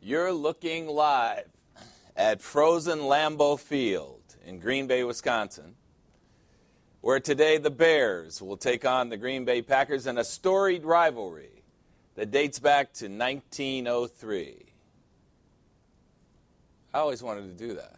You're looking live at frozen Lambeau Field in Green Bay, Wisconsin, where today the Bears will take on the Green Bay Packers in a storied rivalry that dates back to 1903. I always wanted to do that.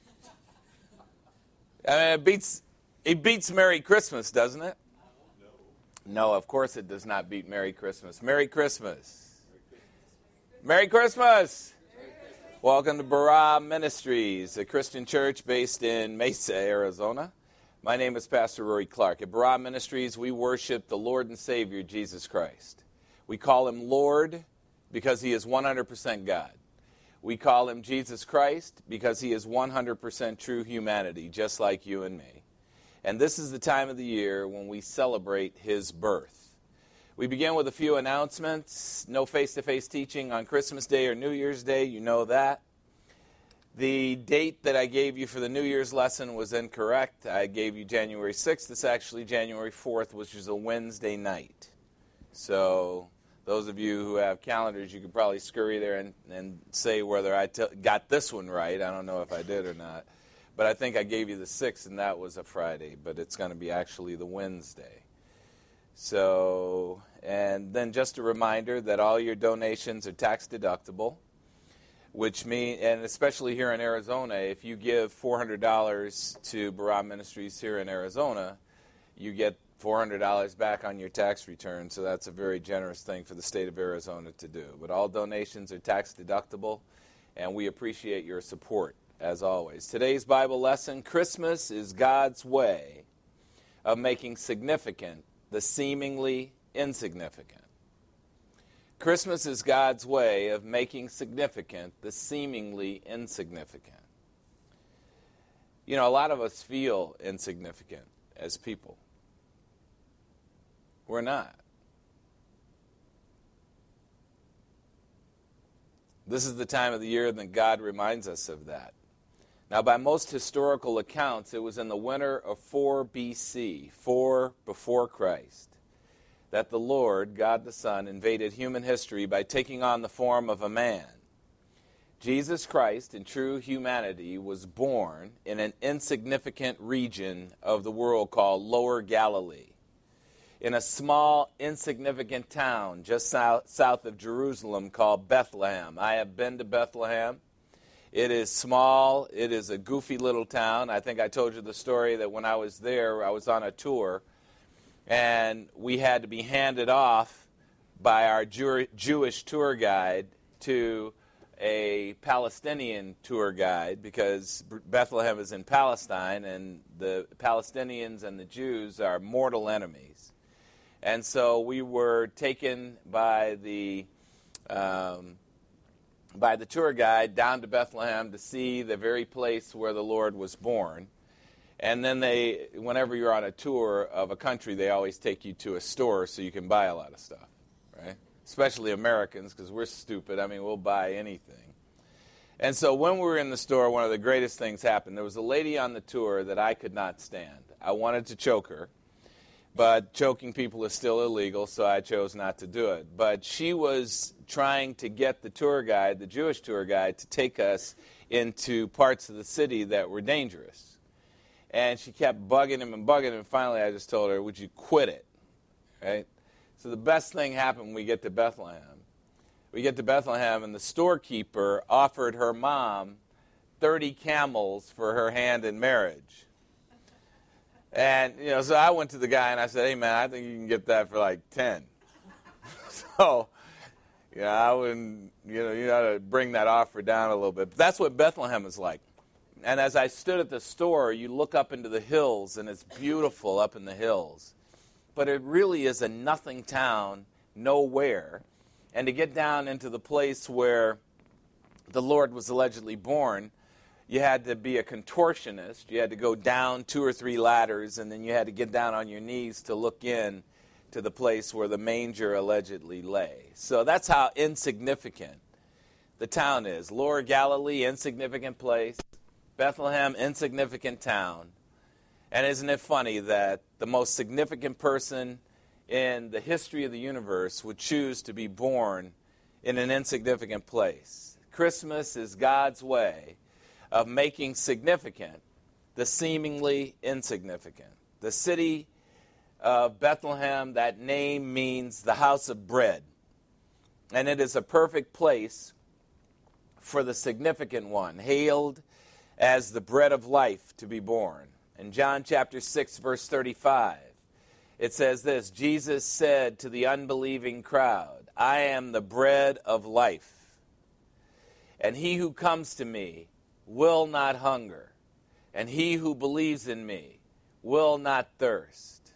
I mean, it beats Merry Christmas, doesn't it? No, of course it does not beat Merry Christmas. Merry Christmas. Merry Christmas. Welcome to Barah Ministries, a Christian church based in Mesa, Arizona. My name is Pastor Rory Clark. At Barah Ministries, we worship the Lord and Savior, Jesus Christ. We call him Lord because he is 100% God. We call him Jesus Christ because he is 100% true humanity, just like you and me. And this is the time of the year when we celebrate his birth. We begin with a few announcements. No face-to-face teaching on Christmas Day or New Year's Day, you know that. The date that I gave you for the New Year's lesson was incorrect. I gave you January 6th. It's actually January 4th, which is a Wednesday night. So those of you who have calendars, you could probably scurry there and say whether I got this one right. I don't know if I did or not. But I think I gave you the 6th, and that was a Friday. But it's going to be actually the Wednesday. So, and then just a reminder that all your donations are tax deductible, which means, and especially here in Arizona, if you give $400 to Barah Ministries here in Arizona, you get $400 back on your tax return. So that's a very generous thing for the state of Arizona to do. But all donations are tax deductible, and we appreciate your support, as always. Today's Bible lesson: Christmas is God's way of making significant the seemingly insignificant. Christmas is God's way of making significant the seemingly insignificant. You know, a lot of us feel insignificant as people. We're not. This is the time of the year that God reminds us of that. Now, by most historical accounts, it was in the winter of 4 BC, 4 before Christ, that the Lord, God the Son, invaded human history by taking on the form of a man. Jesus Christ, in true humanity, was born in an insignificant region of the world called Lower Galilee, in a small, insignificant town just south of Jerusalem called Bethlehem. I have been to Bethlehem. It is small. It is a goofy little town. I think I told you the story that when I was there, I was on a tour, and we had to be handed off by our Jewish tour guide to a Palestinian tour guide, because Bethlehem is in Palestine, and the Palestinians and the Jews are mortal enemies. And so we were taken by the tour guide down to Bethlehem to see the very place where the Lord was born. And then whenever you're on a tour of a country, they always take you to a store so you can buy a lot of stuff, right? Especially Americans, because we're stupid. I mean, we'll buy anything. And so when we were in the store, one of the greatest things happened. There was a lady on the tour that I could not stand. I wanted to choke her, but choking people is still illegal, so I chose not to do it. But she was trying to get the tour guide, the Jewish tour guide, to take us into parts of the city that were dangerous. And she kept bugging him, and finally I just told her, would you quit it? Right? So the best thing happened when we get to Bethlehem. We get to Bethlehem, and the storekeeper offered her mom 30 camels for her hand in marriage. And, so I went to the guy and I said, hey, man, I think you can get that for like 10. So, I wouldn't, you got to bring that offer down a little bit. But that's what Bethlehem is like. And as I stood at the store, you look up into the hills, and it's beautiful up in the hills. But it really is a nothing town, nowhere. And to get down into the place where the Lord was allegedly born, you had to be a contortionist. You had to go down 2 or 3 ladders, and then you had to get down on your knees to look in to the place where the manger allegedly lay. So that's how insignificant the town is. Lower Galilee, insignificant place. Bethlehem, insignificant town. And isn't it funny that the most significant person in the history of the universe would choose to be born in an insignificant place? Christmas is God's way of making significant the seemingly insignificant. The city of Bethlehem, that name means the house of bread. And it is a perfect place for the significant one, hailed as the bread of life to be born. In John chapter 6, verse 35, it says this, Jesus said to the unbelieving crowd, I am the bread of life, and he who comes to me will not hunger, and he who believes in me will not thirst.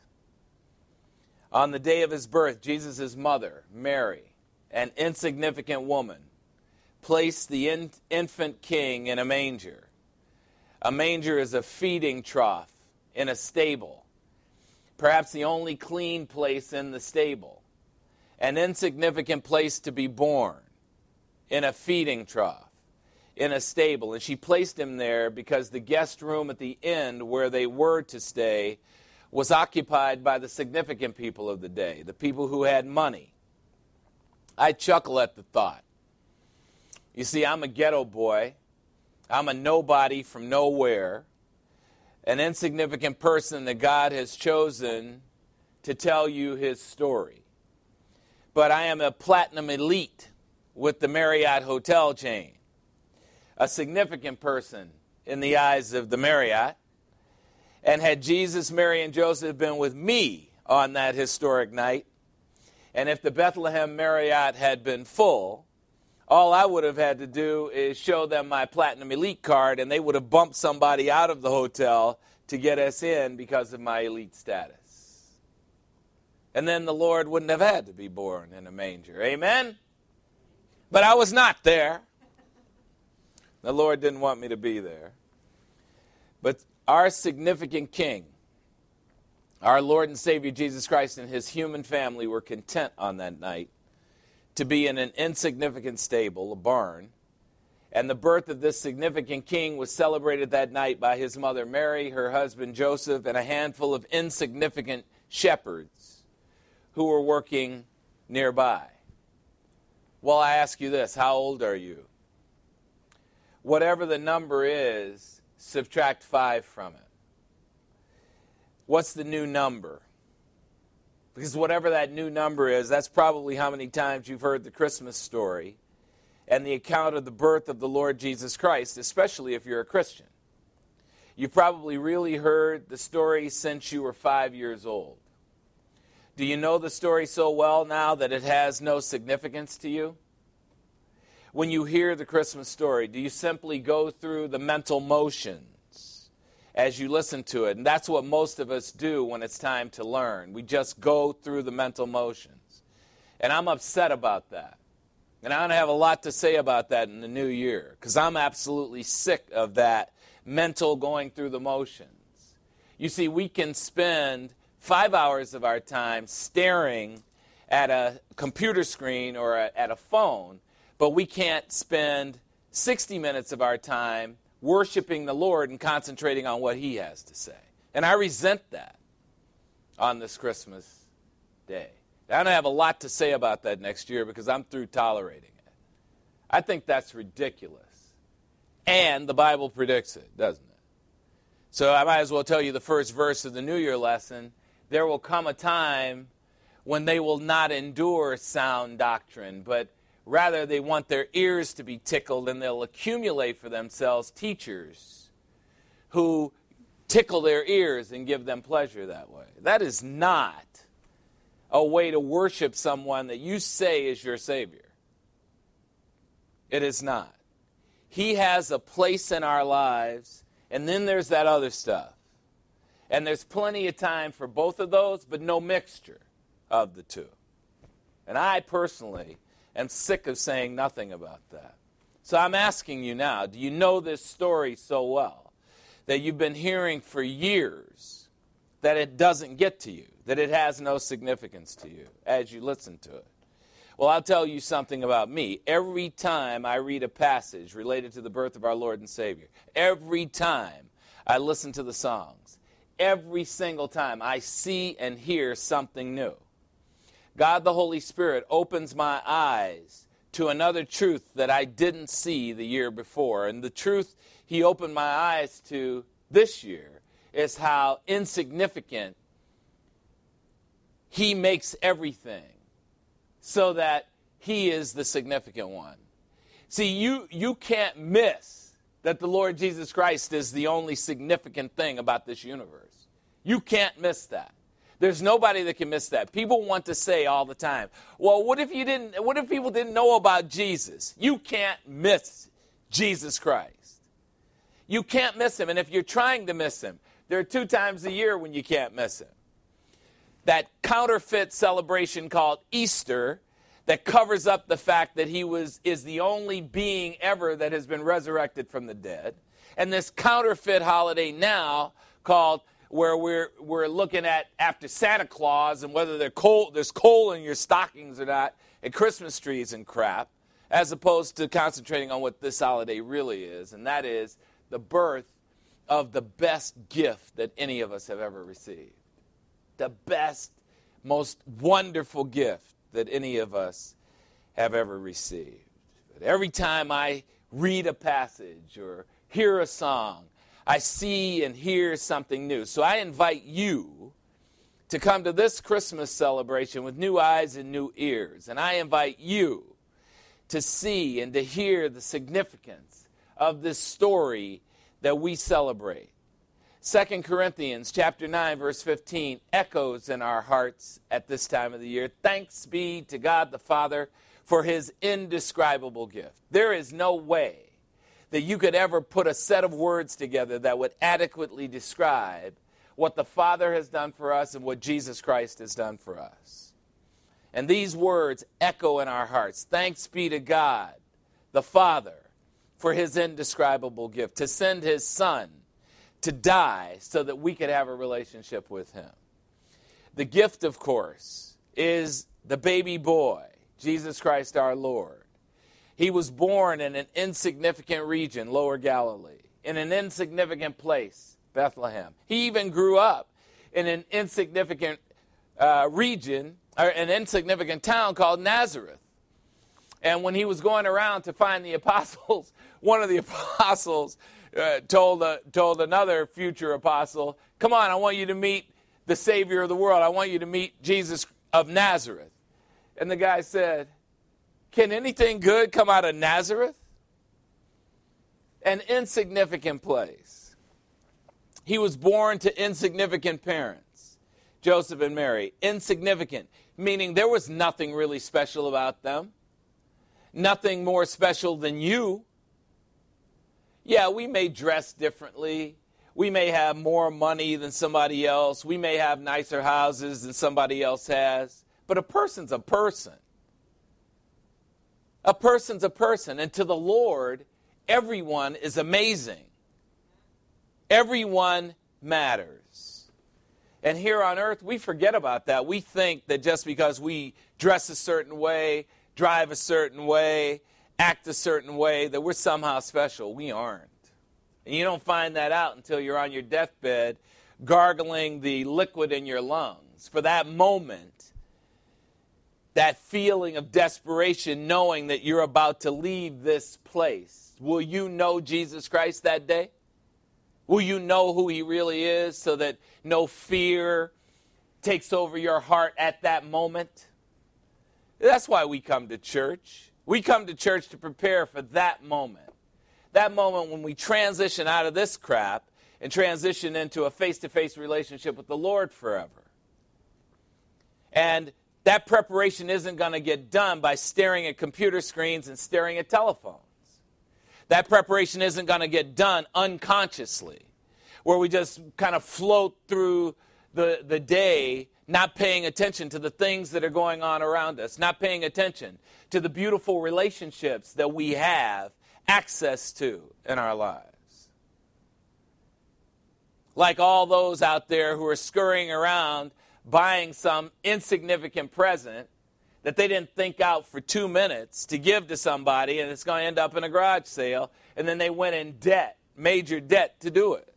On the day of his birth, Jesus' mother, Mary, an insignificant woman, placed the infant king in a manger. A manger is a feeding trough in a stable, perhaps the only clean place in the stable, an insignificant place to be born, in a feeding trough, in a stable. And she placed him there because the guest room at the inn where they were to stay was occupied by the significant people of the day, the people who had money. I chuckle at the thought. You see, I'm a ghetto boy. I'm a nobody from nowhere, an insignificant person that God has chosen to tell you his story. But I am a platinum elite with the Marriott hotel chain, a significant person in the eyes of the Marriott. And had Jesus, Mary, and Joseph been with me on that historic night, and if the Bethlehem Marriott had been full, all I would have had to do is show them my Platinum Elite card, and they would have bumped somebody out of the hotel to get us in because of my elite status. And then the Lord wouldn't have had to be born in a manger. Amen? But I was not there. The Lord didn't want me to be there. But our significant King, our Lord and Savior Jesus Christ, and his human family were content on that night to be in an insignificant stable, a barn. And the birth of this significant king was celebrated that night by his mother Mary, her husband Joseph, and a handful of insignificant shepherds who were working nearby. Well, I ask you this, how old are you? Whatever the number is, subtract 5 from it. What's the new number? Because whatever that new number is, that's probably how many times you've heard the Christmas story and the account of the birth of the Lord Jesus Christ, especially if you're a Christian. You've probably really heard the story since you were 5 years old. Do you know the story so well now that it has no significance to you? When you hear the Christmas story, do you simply go through the mental motions as you listen to it? And that's what most of us do when it's time to learn. We just go through the mental motions. And I'm upset about that. And I'm going to have a lot to say about that in the new year, because I'm absolutely sick of that mental going through the motions. You see, we can spend 5 hours of our time staring at a computer screen or at a phone, but we can't spend 60 minutes of our time worshiping the Lord and concentrating on what he has to say. And I resent that on this Christmas day. I'm going to have a lot to say about that next year because I'm through tolerating it. I think that's ridiculous. And the Bible predicts it, doesn't it? So I might as well tell you the first verse of the New Year lesson. There will come a time when they will not endure sound doctrine, but rather they want their ears to be tickled, and they'll accumulate for themselves teachers who tickle their ears and give them pleasure that way. That is not a way to worship someone that you say is your Savior. It is not. He has a place in our lives, and then there's that other stuff. And there's plenty of time for both of those, but no mixture of the two. And I personally am sick of saying nothing about that. So I'm asking you now, do you know this story so well that you've been hearing for years that it doesn't get to you, that it has no significance to you as you listen to it? Well, I'll tell you something about me. Every time I read a passage related to the birth of our Lord and Savior, every time I listen to the songs, every single time I see and hear something new. God the Holy Spirit opens my eyes to another truth that I didn't see the year before. And the truth he opened my eyes to this year is how insignificant he makes everything so that he is the significant one. See, you can't miss that the Lord Jesus Christ is the only significant thing about this universe. You can't miss that. There's nobody that can miss that. People want to say all the time, well, what if people didn't know about Jesus? You can't miss Jesus Christ. You can't miss him. And if you're trying to miss him, there are 2 times a year when you can't miss him. That counterfeit celebration called Easter that covers up the fact that he is the only being ever that has been resurrected from the dead. And this counterfeit holiday now called, where we're looking at after Santa Claus and whether there's coal in your stockings or not, and Christmas trees and crap, as opposed to concentrating on what this holiday really is, and that is the birth of the best gift that any of us have ever received. The best, most wonderful gift that any of us have ever received. But every time I read a passage or hear a song, I see and hear something new. So I invite you to come to this Christmas celebration with new eyes and new ears. And I invite you to see and to hear the significance of this story that we celebrate. 2 Corinthians chapter 9, verse 15 echoes in our hearts at this time of the year. Thanks be to God the Father for his indescribable gift. There is no way that you could ever put a set of words together that would adequately describe what the Father has done for us and what Jesus Christ has done for us. And these words echo in our hearts. Thanks be to God the Father for his indescribable gift, to send his Son to die so that we could have a relationship with him. The gift, of course, is the baby boy, Jesus Christ our Lord. He was born in an insignificant region, Lower Galilee, in an insignificant place, Bethlehem. He even grew up in an insignificant region, or an insignificant town called Nazareth. And when he was going around to find the apostles, one of the apostles told another future apostle, come on, I want you to meet the Savior of the world. I want you to meet Jesus of Nazareth. And the guy said, can anything good come out of Nazareth? An insignificant place. He was born to insignificant parents, Joseph and Mary. Insignificant, meaning there was nothing really special about them. Nothing more special than you. Yeah, we may dress differently. We may have more money than somebody else. We may have nicer houses than somebody else has. But a person's a person. A person's a person. And to the Lord, everyone is amazing. Everyone matters. And here on earth, we forget about that. We think that just because we dress a certain way, drive a certain way, act a certain way, that we're somehow special. We aren't. And you don't find that out until you're on your deathbed gargling the liquid in your lungs. For that moment, that feeling of desperation, knowing that you're about to leave this place, will you know Jesus Christ that day? Will you know who he really is so that no fear takes over your heart at that moment? That's why we come to church. We come to church to prepare for that moment. That moment when we transition out of this crap and transition into a face-to-face relationship with the Lord forever. And that preparation isn't going to get done by staring at computer screens and staring at telephones. That preparation isn't going to get done unconsciously, where we just kind of float through the day not paying attention to the things that are going on around us, not paying attention to the beautiful relationships that we have access to in our lives. Like all those out there who are scurrying around buying some insignificant present that they didn't think out for 2 minutes to give to somebody, and it's going to end up in a garage sale, and then they went in debt, major debt, to do it.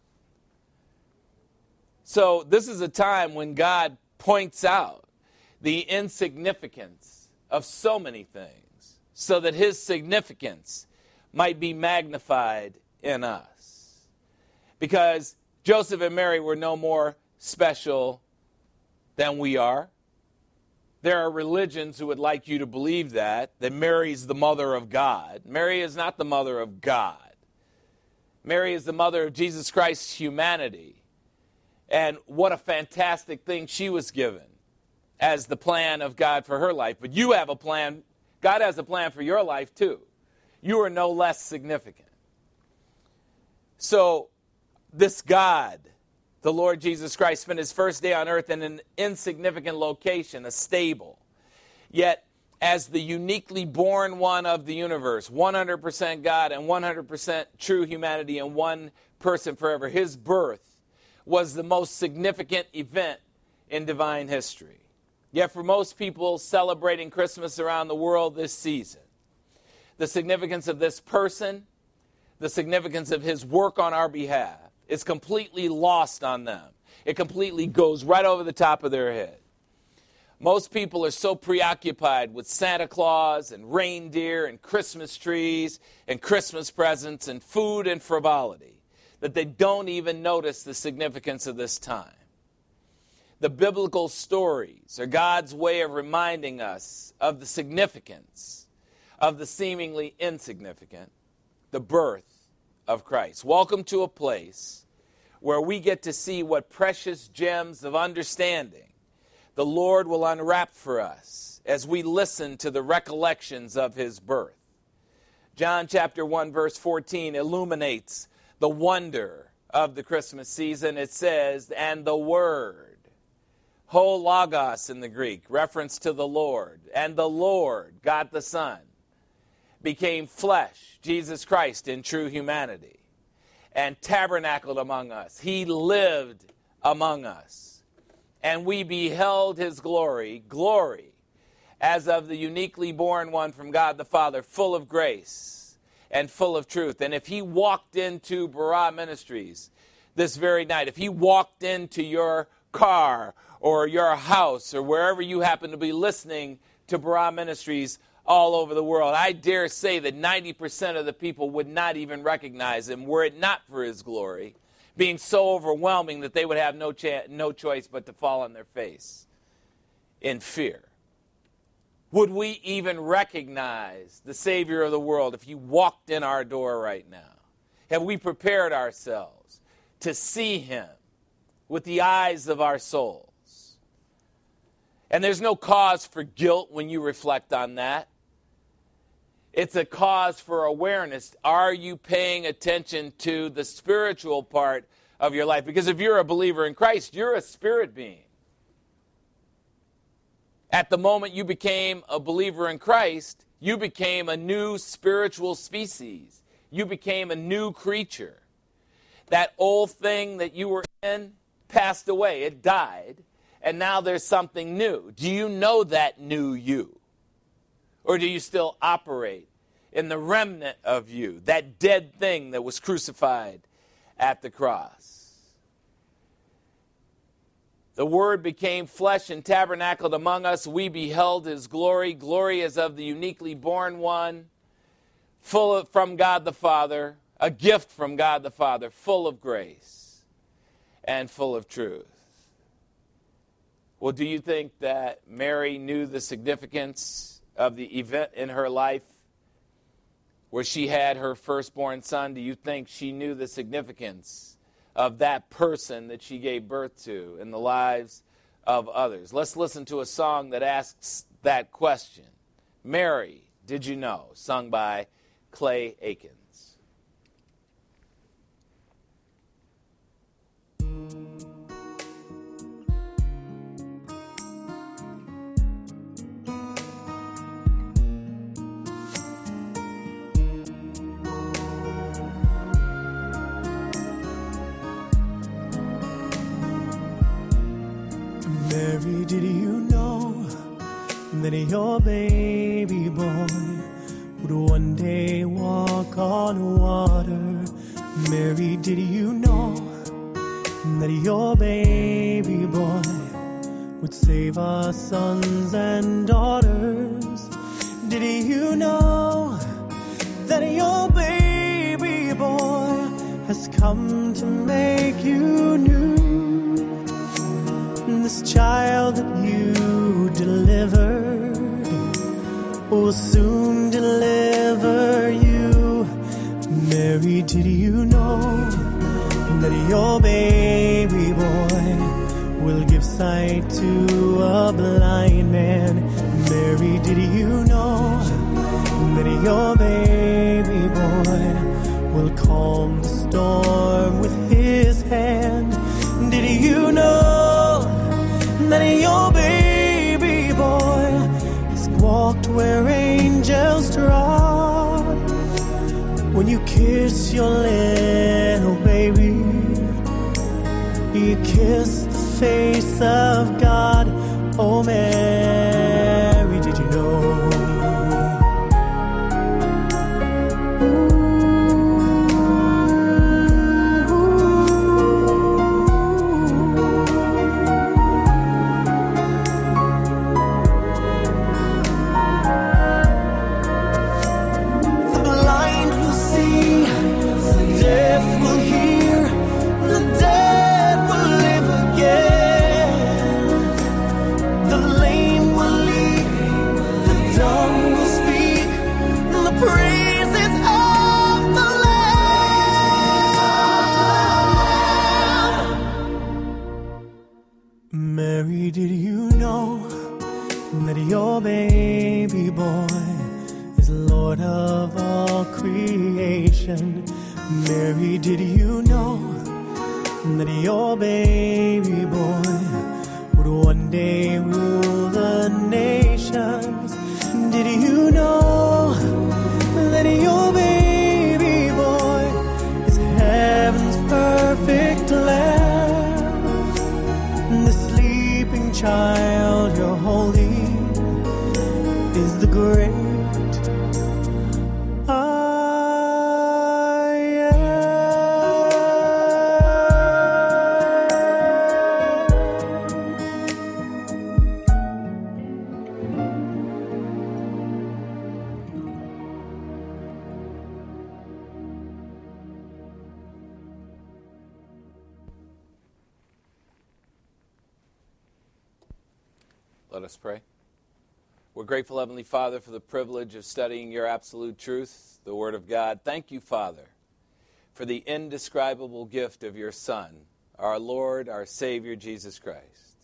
So this is a time when God points out the insignificance of so many things so that his significance might be magnified in us. Because Joseph and Mary were no more special than we are. There are religions who would like you to believe that Mary's the mother of God. Mary is not the mother of God. Mary is the mother of Jesus Christ's humanity. And what a fantastic thing she was given as the plan of God for her life. But you have a plan. God has a plan for your life too. You are no less significant. So this God, the Lord Jesus Christ, spent his first day on earth in an insignificant location, a stable. Yet, as the uniquely born one of the universe, 100% God and 100% true humanity in one person forever, his birth was the most significant event in divine history. Yet for most people celebrating Christmas around the world this season, the significance of this person, the significance of his work on our behalf, is completely lost on them. It completely goes right over the top of their head. Most people are so preoccupied with Santa Claus and reindeer and Christmas trees and Christmas presents and food and frivolity that they don't even notice the significance of this time. The biblical stories are God's way of reminding us of the significance of the seemingly insignificant, the birth of Christ. Welcome to a place where we get to see what precious gems of understanding the Lord will unwrap for us as we listen to the recollections of his birth. John chapter 1 verse 14 illuminates the wonder of the Christmas season. It says, and the Word, ho logos in the Greek, reference to the Lord, and the Lord, God the Son, became flesh, Jesus Christ in true humanity, and tabernacled among us. He lived among us, and we beheld his glory, glory as of the uniquely born one from God the Father, full of grace and full of truth. And if he walked into Barah Ministries this very night, if he walked into your car or your house or wherever you happen to be listening to Barah Ministries all over the world, I dare say that 90% of the people would not even recognize him were it not for his glory being so overwhelming that they would have no choice but to fall on their face in fear. Would we even recognize the Savior of the world if he walked in our door right now? Have we prepared ourselves to see him with the eyes of our souls? And there's no cause for guilt when you reflect on that. It's a cause for awareness. Are you paying attention to the spiritual part of your life? Because if you're a believer in Christ, you're a spirit being. At the moment you became a believer in Christ, you became a new spiritual species. You became a new creature. That old thing that you were in passed away. It died. And now there's something new. Do you know that new you? Or do you still operate in the remnant of you, that dead thing that was crucified at the cross? The Word became flesh and tabernacled among us. We beheld his glory. Glory as of the uniquely born one, from God the Father, a gift from God the Father, full of grace and full of truth. Well, do you think that Mary knew the significance of the event in her life where she had her firstborn son? Do you think she knew the significance of that person that she gave birth to in the lives of others? Let's listen to a song that asks that question. Mary, Did You Know? Sung by Clay Aikens. Mary, did you know that your baby boy would one day walk on water? Mary, did you know that your baby boy would save our sons and daughters? Did you you know that your baby boy has come to make you new? This child that you delivered will soon deliver you. Mary, did you know that your baby boy will give sight to a blind man? Mary, did you know that your baby boy will calm the storm with his hand? Did you know that your baby boy has walked where angels trod? When you kiss your little baby, you kiss the face of God. Oh, Mary, did you know? Mary, did you know that your baby boy is Lord of all creation? Mary, did you know that your baby boy would one day rule the nations? Did you know that your baby boy is heaven's perfect lamb? The sleeping child you're holding is the great I Let us pray. We're grateful, Heavenly Father, for the privilege of studying your absolute truth, the Word of God. Thank you, Father, for the indescribable gift of your Son, our Lord, our Savior, Jesus Christ.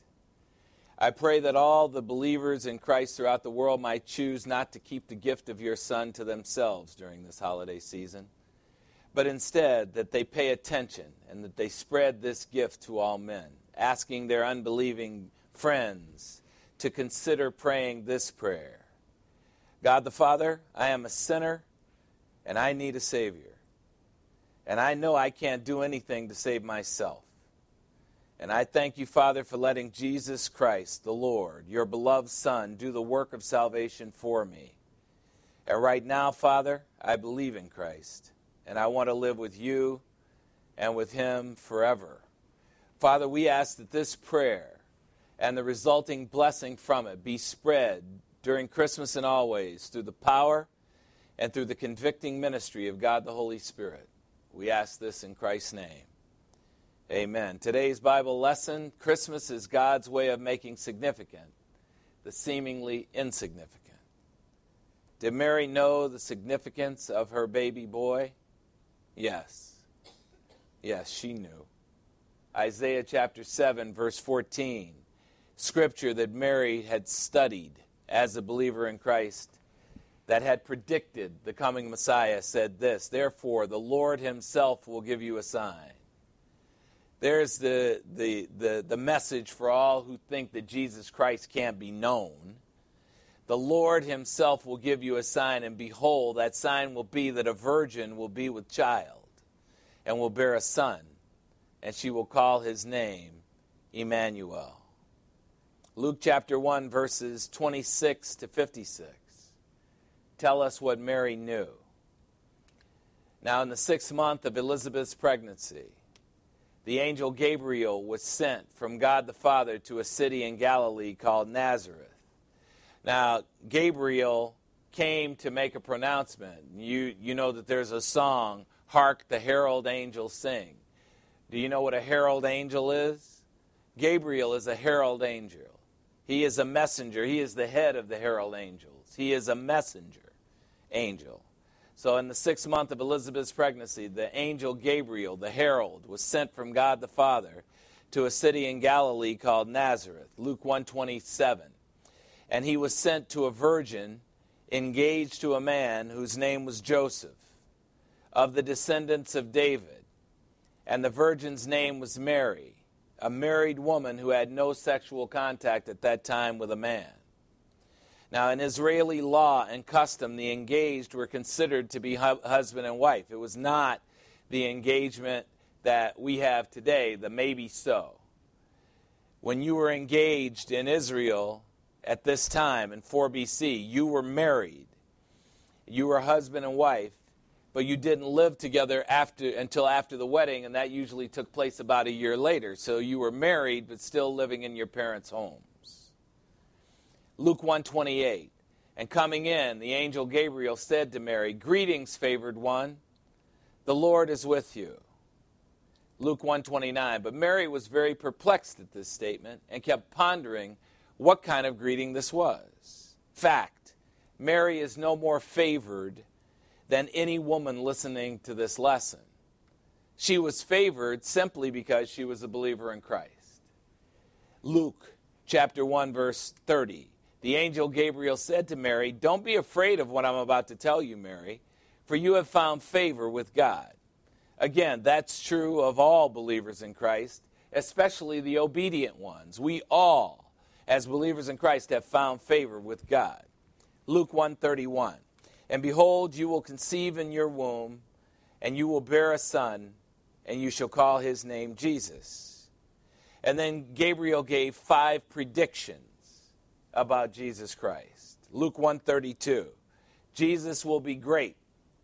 I pray that all the believers in Christ throughout the world might choose not to keep the gift of your Son to themselves during this holiday season, but instead that they pay attention and that they spread this gift to all men, asking their unbelieving friends to consider praying this prayer. God the Father, I am a sinner and I need a Savior. And I know I can't do anything to save myself. And I thank you, Father, for letting Jesus Christ, the Lord, your beloved Son, do the work of salvation for me. And right now, Father, I believe in Christ. And I want to live with you and with him forever. Father, we ask that this prayer and the resulting blessing from it be spread during Christmas and always through the power and through the convicting ministry of God the Holy Spirit. We ask this in Christ's name. Amen. Today's Bible lesson, Christmas is God's way of making significant the seemingly insignificant. Did Mary know the significance of her baby boy? Yes. Yes, she knew. Isaiah chapter 7, verse 14. Scripture that Mary had studied as a believer in Christ, that had predicted the coming Messiah, said this, therefore the Lord himself will give you a sign. There's the message for all who think that Jesus Christ can't be known. The Lord himself will give you a sign, and behold, that sign will be that a virgin will be with child and will bear a son, and she will call his name Emmanuel. Luke chapter 1, verses 26 to 56 tell us what Mary knew. Now, in the 6th month of Elizabeth's pregnancy, the angel Gabriel was sent from God the Father to a city in Galilee called Nazareth. Now, Gabriel came to make a pronouncement. You know that there's a song, Hark the Herald Angels Sing. Do you know what a herald angel is? Gabriel is a herald angel. He is a messenger. He is the head of the herald angels. He is a messenger angel. So in the 6th month of Elizabeth's pregnancy, the angel Gabriel, the herald, was sent from God the Father to a city in Galilee called Nazareth, Luke 1:27. And he was sent to a virgin engaged to a man whose name was Joseph, of the descendants of David. And the virgin's name was Mary, a married woman who had no sexual contact at that time with a man. Now, in Israeli law and custom, the engaged were considered to be husband and wife. It was not the engagement that we have today, the maybe so. When you were engaged in Israel at this time, in 4 BC, you were married. You were husband and wife, but you didn't live together until after the wedding, and that usually took place about a year later. So you were married, but still living in your parents' homes. Luke 1:28, and coming in, the angel Gabriel said to Mary, "Greetings, favored one, the Lord is with you." Luke 1:29, but Mary was very perplexed at this statement and kept pondering what kind of greeting this was. Fact, Mary is no more favored than any woman listening to this lesson. She was favored simply because she was a believer in Christ. Luke chapter 1, verse 30. The angel Gabriel said to Mary, "Don't be afraid of what I'm about to tell you, Mary, for you have found favor with God." Again, that's true of all believers in Christ, especially the obedient ones. We all, as believers in Christ, have found favor with God. Luke 1:31. And behold, you will conceive in your womb, and you will bear a son, and you shall call his name Jesus. And then Gabriel gave 5 predictions about Jesus Christ. Luke 1:32. Jesus will be great,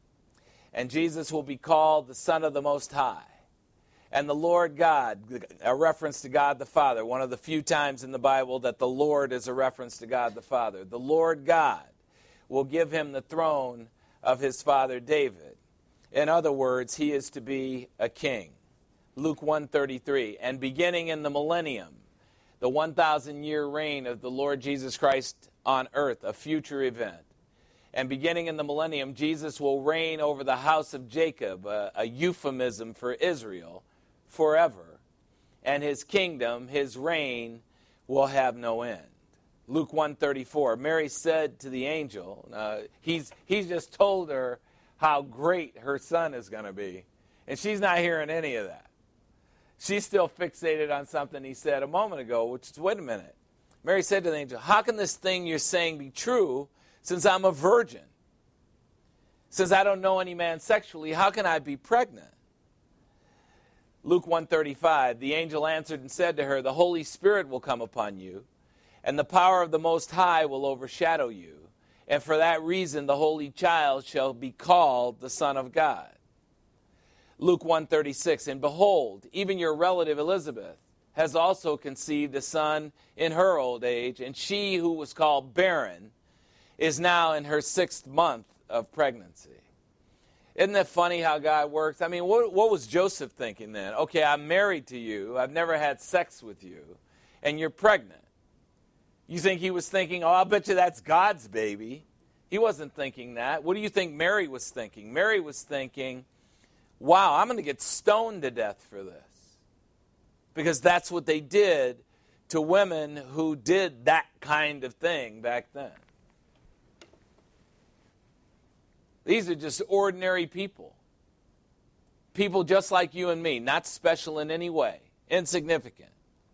and Jesus will be called the Son of the Most High. And the Lord God, a reference to God the Father, one of the few times in the Bible that the Lord is a reference to God the Father. The Lord God will give him the throne of his father David. In other words, he is to be a king. Luke 1:33, and beginning in the millennium, the 1,000-year reign of the Lord Jesus Christ on earth, a future event. And beginning in the millennium, Jesus will reign over the house of Jacob, a euphemism for Israel, forever. And his kingdom, his reign, will have no end. Luke 1:34, Mary said to the angel, he's just told her how great her son is going to be. And she's not hearing any of that. She's still fixated on something he said a moment ago, which is, wait a minute. Mary said to the angel, how can this thing you're saying be true since I'm a virgin? Since I don't know any man sexually, how can I be pregnant? Luke 1:35, the angel answered and said to her, the Holy Spirit will come upon you, and the power of the Most High will overshadow you. And for that reason, the Holy Child shall be called the Son of God. Luke 1:36, and behold, even your relative Elizabeth has also conceived a son in her old age, and she who was called barren is now in her 6th month of pregnancy. Isn't that funny how God works? I mean, what was Joseph thinking then? Okay, I'm married to you, I've never had sex with you, and you're pregnant. You think he was thinking, oh, I'll bet you that's God's baby. He wasn't thinking that. What do you think Mary was thinking? Mary was thinking, wow, I'm going to get stoned to death for this. Because that's what they did to women who did that kind of thing back then. These are just ordinary people. People just like you and me, not special in any way, insignificant.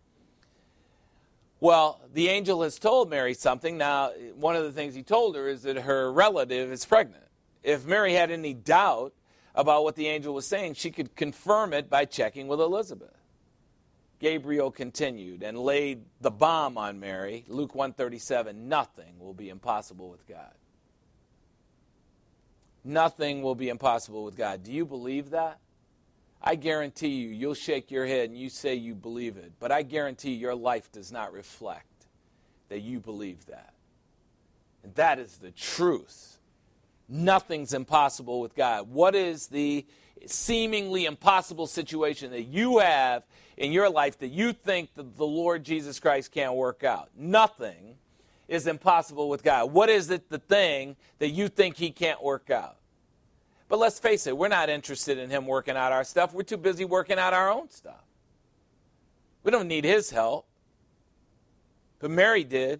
Well, the angel has told Mary something. Now, one of the things he told her is that her relative is pregnant. If Mary had any doubt about what the angel was saying, she could confirm it by checking with Elizabeth. Gabriel continued and laid the bomb on Mary. Luke 1:37, nothing will be impossible with God. Nothing will be impossible with God. Do you believe that? I guarantee you, you'll shake your head and you say you believe it, but I guarantee your life does not reflect that you believe that. And that is the truth. Nothing's impossible with God. What is the seemingly impossible situation that you have in your life that you think that the Lord Jesus Christ can't work out? Nothing is impossible with God. What is it, the thing that you think he can't work out? But let's face it, we're not interested in him working out our stuff. We're too busy working out our own stuff. We don't need his help. But Mary did.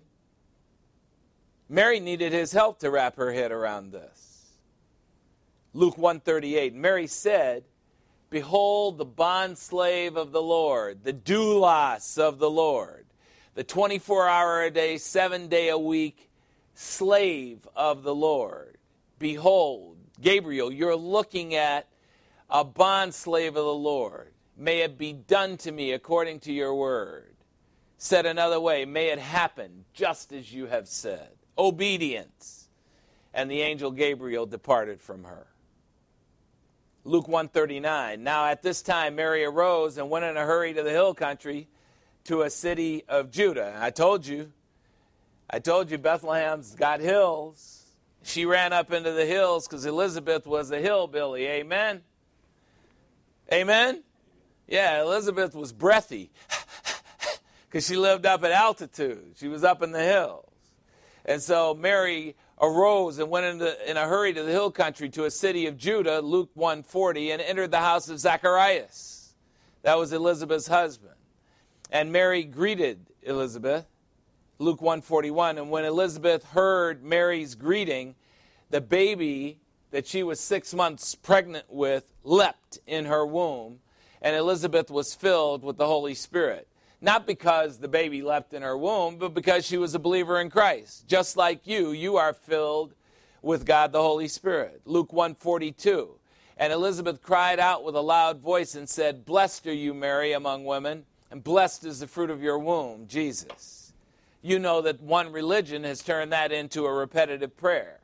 Mary needed his help to wrap her head around this. Luke 1:38, Mary said, "Behold the bondslave of the Lord, the doulos of the Lord, the 24-hour-a-day, 7-day-a-week slave of the Lord. Behold," Gabriel, you're looking at a bondslave of the Lord. "May it be done to me according to your word." Said another way, may it happen just as you have said. Obedience. And the angel Gabriel departed from her. Luke 1:39, now at this time Mary arose and went in a hurry to the hill country to a city of Judah. I told you Bethlehem's got hills. She ran up into the hills because Elizabeth was a hillbilly. Amen? Amen? Yeah, Elizabeth was breathy because she lived up at altitude. She was up in the hills. And so Mary arose and went in a hurry to the hill country to a city of Judah, Luke 1:40, and entered the house of Zacharias. That was Elizabeth's husband. And Mary greeted Elizabeth, Luke 1:41. And when Elizabeth heard Mary's greeting, the baby that she was 6 months pregnant with leapt in her womb, and Elizabeth was filled with the Holy Spirit. Not because the baby leapt in her womb, but because she was a believer in Christ. Just like you are filled with God the Holy Spirit. Luke 1:42. And Elizabeth cried out with a loud voice and said, "Blessed are you, Mary, among women, and blessed is the fruit of your womb, Jesus." You know that one religion has turned that into a repetitive prayer.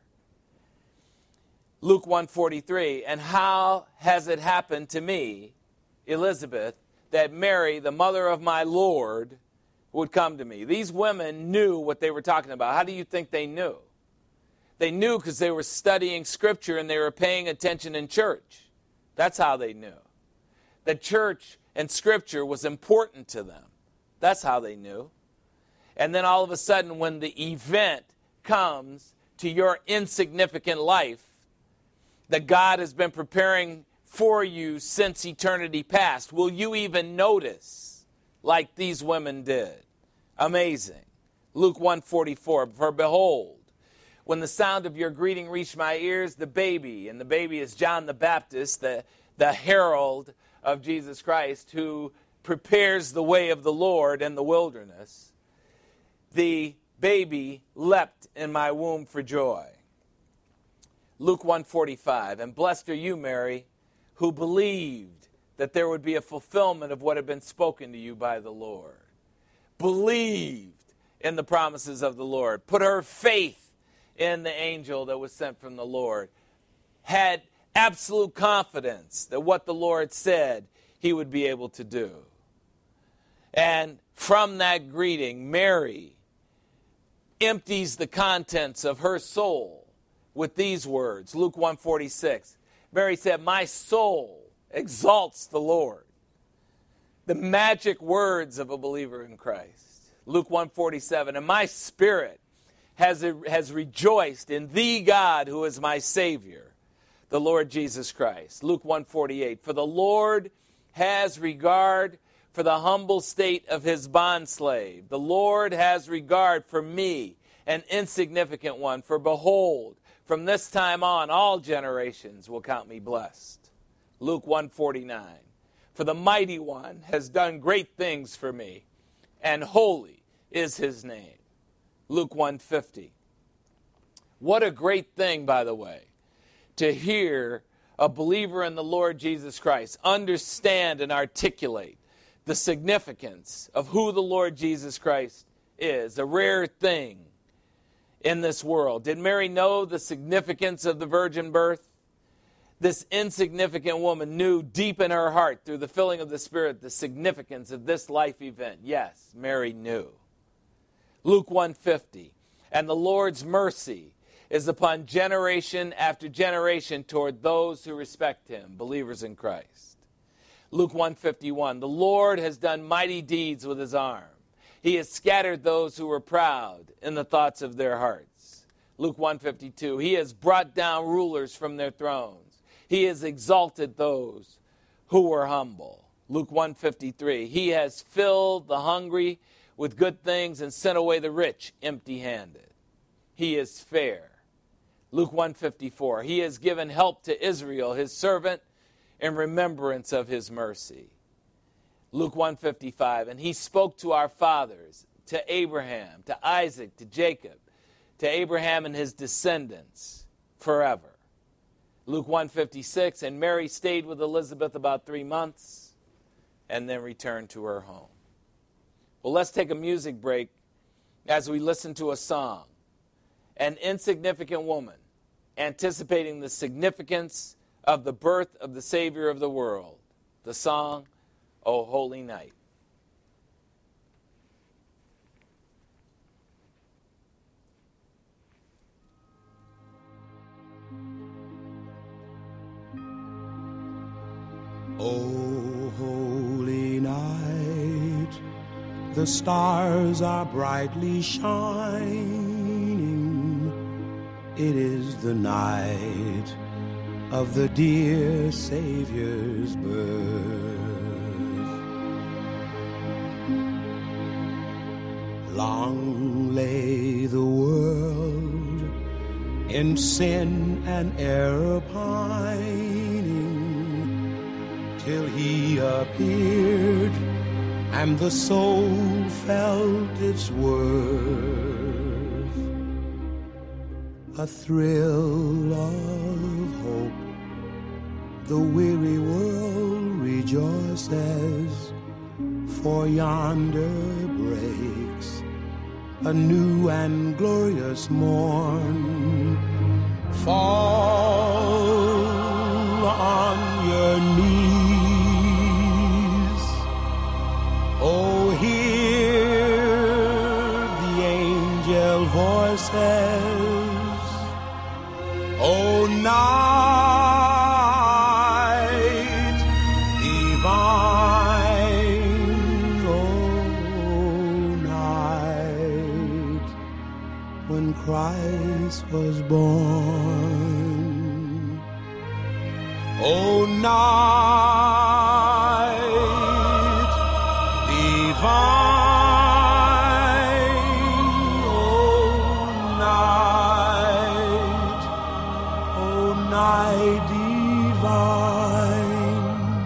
Luke 1:43. And how has it happened to me, Elizabeth, that Mary, the mother of my Lord, would come to me? These women knew what they were talking about. How do you think they knew? They knew because they were studying Scripture and they were paying attention in church. That's how they knew. The church and Scripture was important to them. That's how they knew. And then all of a sudden, when the event comes to your insignificant life that God has been preparing for you since eternity past, will you even notice like these women did? Amazing. Luke 1:44, for behold, when the sound of your greeting reached my ears, the baby, and the baby is John the Baptist, the herald of Jesus Christ, who prepares the way of the Lord in the wilderness. The baby leapt in my womb for joy. Luke 1:45, and blessed are you, Mary, who believed that there would be a fulfillment of what had been spoken to you by the Lord. Believed in the promises of the Lord. Put her faith in the angel that was sent from the Lord. Had absolute confidence that what the Lord said, he would be able to do. And from that greeting, Mary empties the contents of her soul with these words. Luke 1:46. Mary said, my soul exalts the Lord. The magic words of a believer in Christ. Luke 1:47. And my spirit has rejoiced in thee, God, who is my Savior, the Lord Jesus Christ. Luke 1:48. For the Lord has regard for the humble state of his bondslave. The Lord has regard for me, an insignificant one. For behold, from this time on, all generations will count me blessed. Luke 1:49. For the mighty one has done great things for me, and holy is his name. Luke 1:50. What a great thing, by the way, to hear a believer in the Lord Jesus Christ understand and articulate the significance of who the Lord Jesus Christ is. A rare thing in this world. Did Mary know the significance of the virgin birth? This insignificant woman knew deep in her heart, through the filling of the Spirit, the significance of this life event. Yes, Mary knew. Luke 1:50. And the Lord's mercy is upon generation after generation toward those who respect him, believers in Christ. Luke 1:51, the Lord has done mighty deeds with his arm. He has scattered those who were proud in the thoughts of their hearts. Luke 1:52, he has brought down rulers from their thrones. He has exalted those who were humble. Luke 1:53, he has filled the hungry with good things and sent away the rich empty-handed. He is fair. Luke 1:54, he has given help to Israel, his servant, in remembrance of his mercy. Luke 1:55, and he spoke to our fathers, to Abraham, to Isaac, to Jacob, to Abraham and his descendants forever. Luke 1:56, and Mary stayed with Elizabeth about 3 months and then returned to her home. Well, let's take a music break as we listen to a song, An Insignificant Woman, anticipating the significance of the birth of the Savior of the world. The song, O Holy Night. O holy night, the stars are brightly shining. It is the night of the dear Savior's birth. Long lay the world in sin and error pining, till he appeared and the soul felt its worth. A thrill of hope, the weary world rejoices, for yonder breaks a new and glorious morn. Fall on your knees, oh, hear the angel voices. O night divine, O night when Christ was born. O night divine, night divine.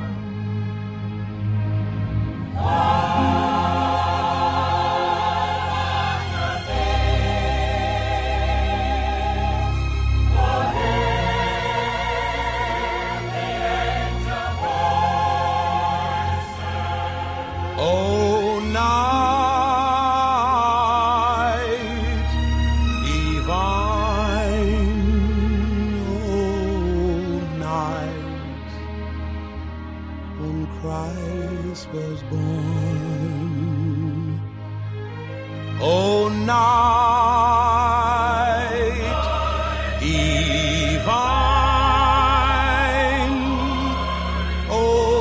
Oh, night divine. When Christ was born. O night divine, O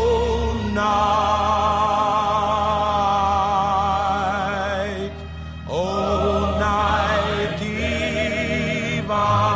night divine.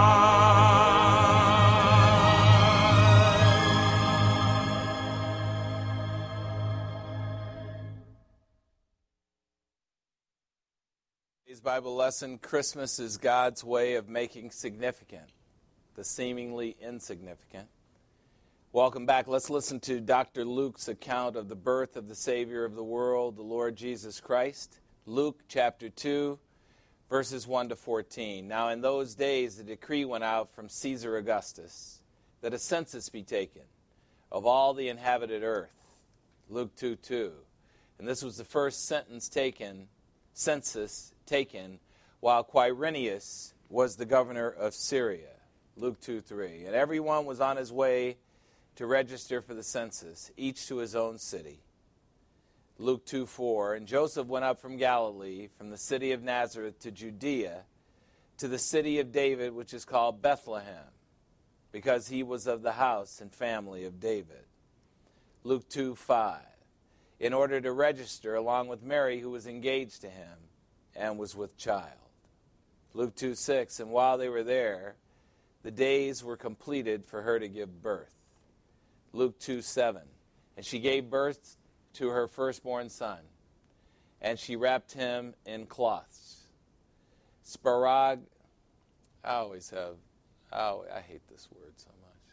Today's Bible lesson, Christmas is God's way of making significant the seemingly insignificant. Welcome back. Let's listen to Dr. Luke's account of the birth of the Savior of the world, the Lord Jesus Christ. Luke chapter 2, verses 1 to 14. Now in those days a decree went out from Caesar Augustus that a census be taken of all the inhabited earth. Luke 2:2. And this was the first census taken while Quirinius was the governor of Syria. Luke 2:3. And everyone was on his way to register for the census, each to his own city. Luke 2:4, and Joseph went up from Galilee, from the city of Nazareth to Judea, to the city of David, which is called Bethlehem, because he was of the house and family of David. Luke 2:5, in order to register along with Mary, who was engaged to him and was with child. Luke 2:6, and while they were there, the days were completed for her to give birth. Luke 2:7, and she gave birth to her firstborn son, and she wrapped him in cloths. I hate this word so much.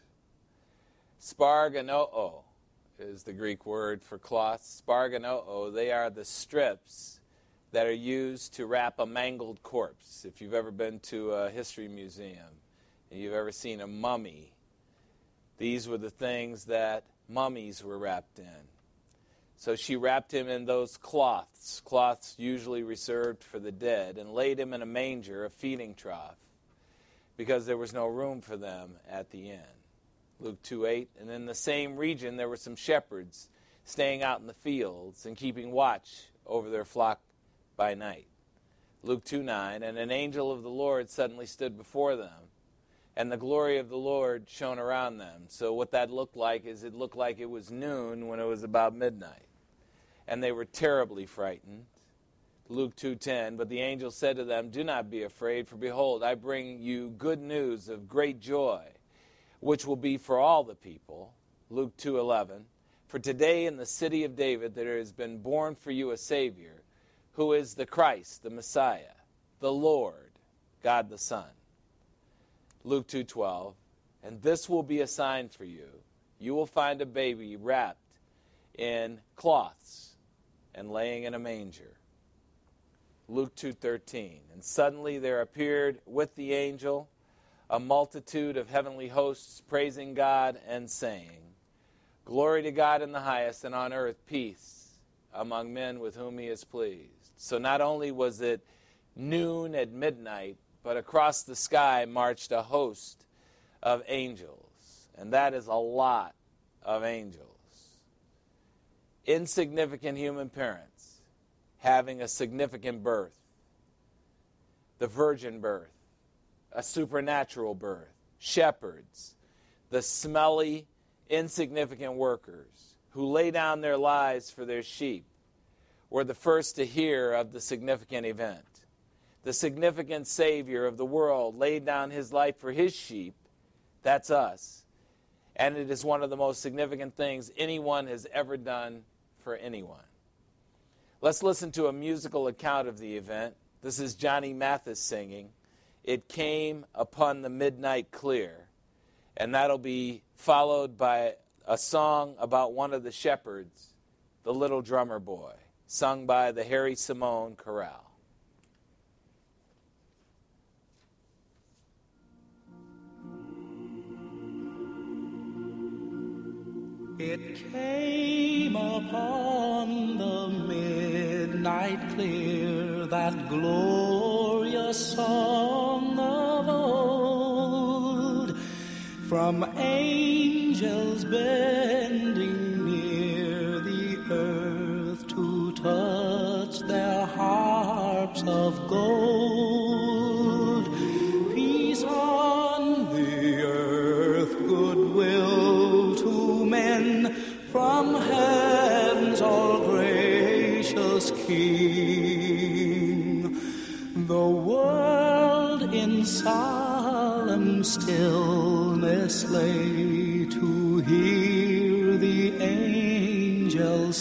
Sparganoo is the Greek word for cloths. Sparganoo, they are the strips that are used to wrap a mangled corpse. If you've ever been to a history museum and you've ever seen a mummy, these were the things that mummies were wrapped in. So she wrapped him in those cloths usually reserved for the dead, and laid him in a manger, a feeding trough, because there was no room for them at the inn. Luke 2:8, and in the same region there were some shepherds staying out in the fields and keeping watch over their flock by night. Luke 2:9, and an angel of the Lord suddenly stood before them, and the glory of the Lord shone around them. So what that looked like is it looked like it was noon when it was about midnight. And they were terribly frightened. Luke 2:10, but the angel said to them, do not be afraid, for behold, I bring you good news of great joy, which will be for all the people. Luke 2:11, for today in the city of David there has been born for you a Savior, who is the Christ, the Messiah, the Lord, God the Son. Luke 2:12, and this will be a sign for you. You will find a baby wrapped in cloths and laying in a manger. Luke 2:13, and suddenly there appeared with the angel a multitude of heavenly hosts praising God and saying, glory to God in the highest, and on earth peace among men with whom he is pleased. So not only was it noon at midnight, but across the sky marched a host of angels. And that is a lot of angels. Insignificant human parents having a significant birth. The virgin birth. A supernatural birth. Shepherds. The smelly, insignificant workers who lay down their lives for their sheep were the first to hear of the significant event. The significant Savior of the world laid down his life for his sheep. That's us. And it is one of the most significant things anyone has ever done for anyone. Let's listen to a musical account of the event. This is Johnny Mathis singing, It Came Upon the Midnight Clear. And that'll be followed by a song about one of the shepherds, the Little Drummer Boy, sung by the Harry Simone Chorale. It came upon the midnight clear, that glorious song of old, from angels bending near the earth to touch their harps of gold. Peace on the earth, goodwill to men, from heaven's all-gracious King. The world in solemn stillness lay to hear the angels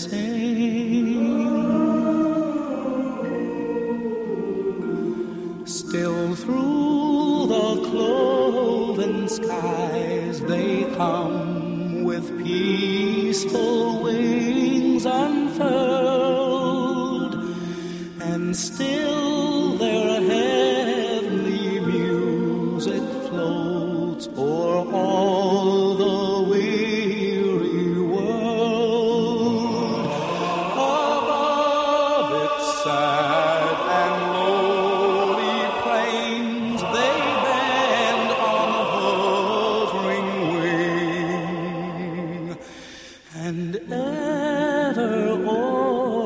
sing. Still through the cloven skies they come, with peaceful wings unfurled, and still their heavenly music floats o'er all the weary world. Above its sad and lowly plains they bend on hovering wing, and ever o'er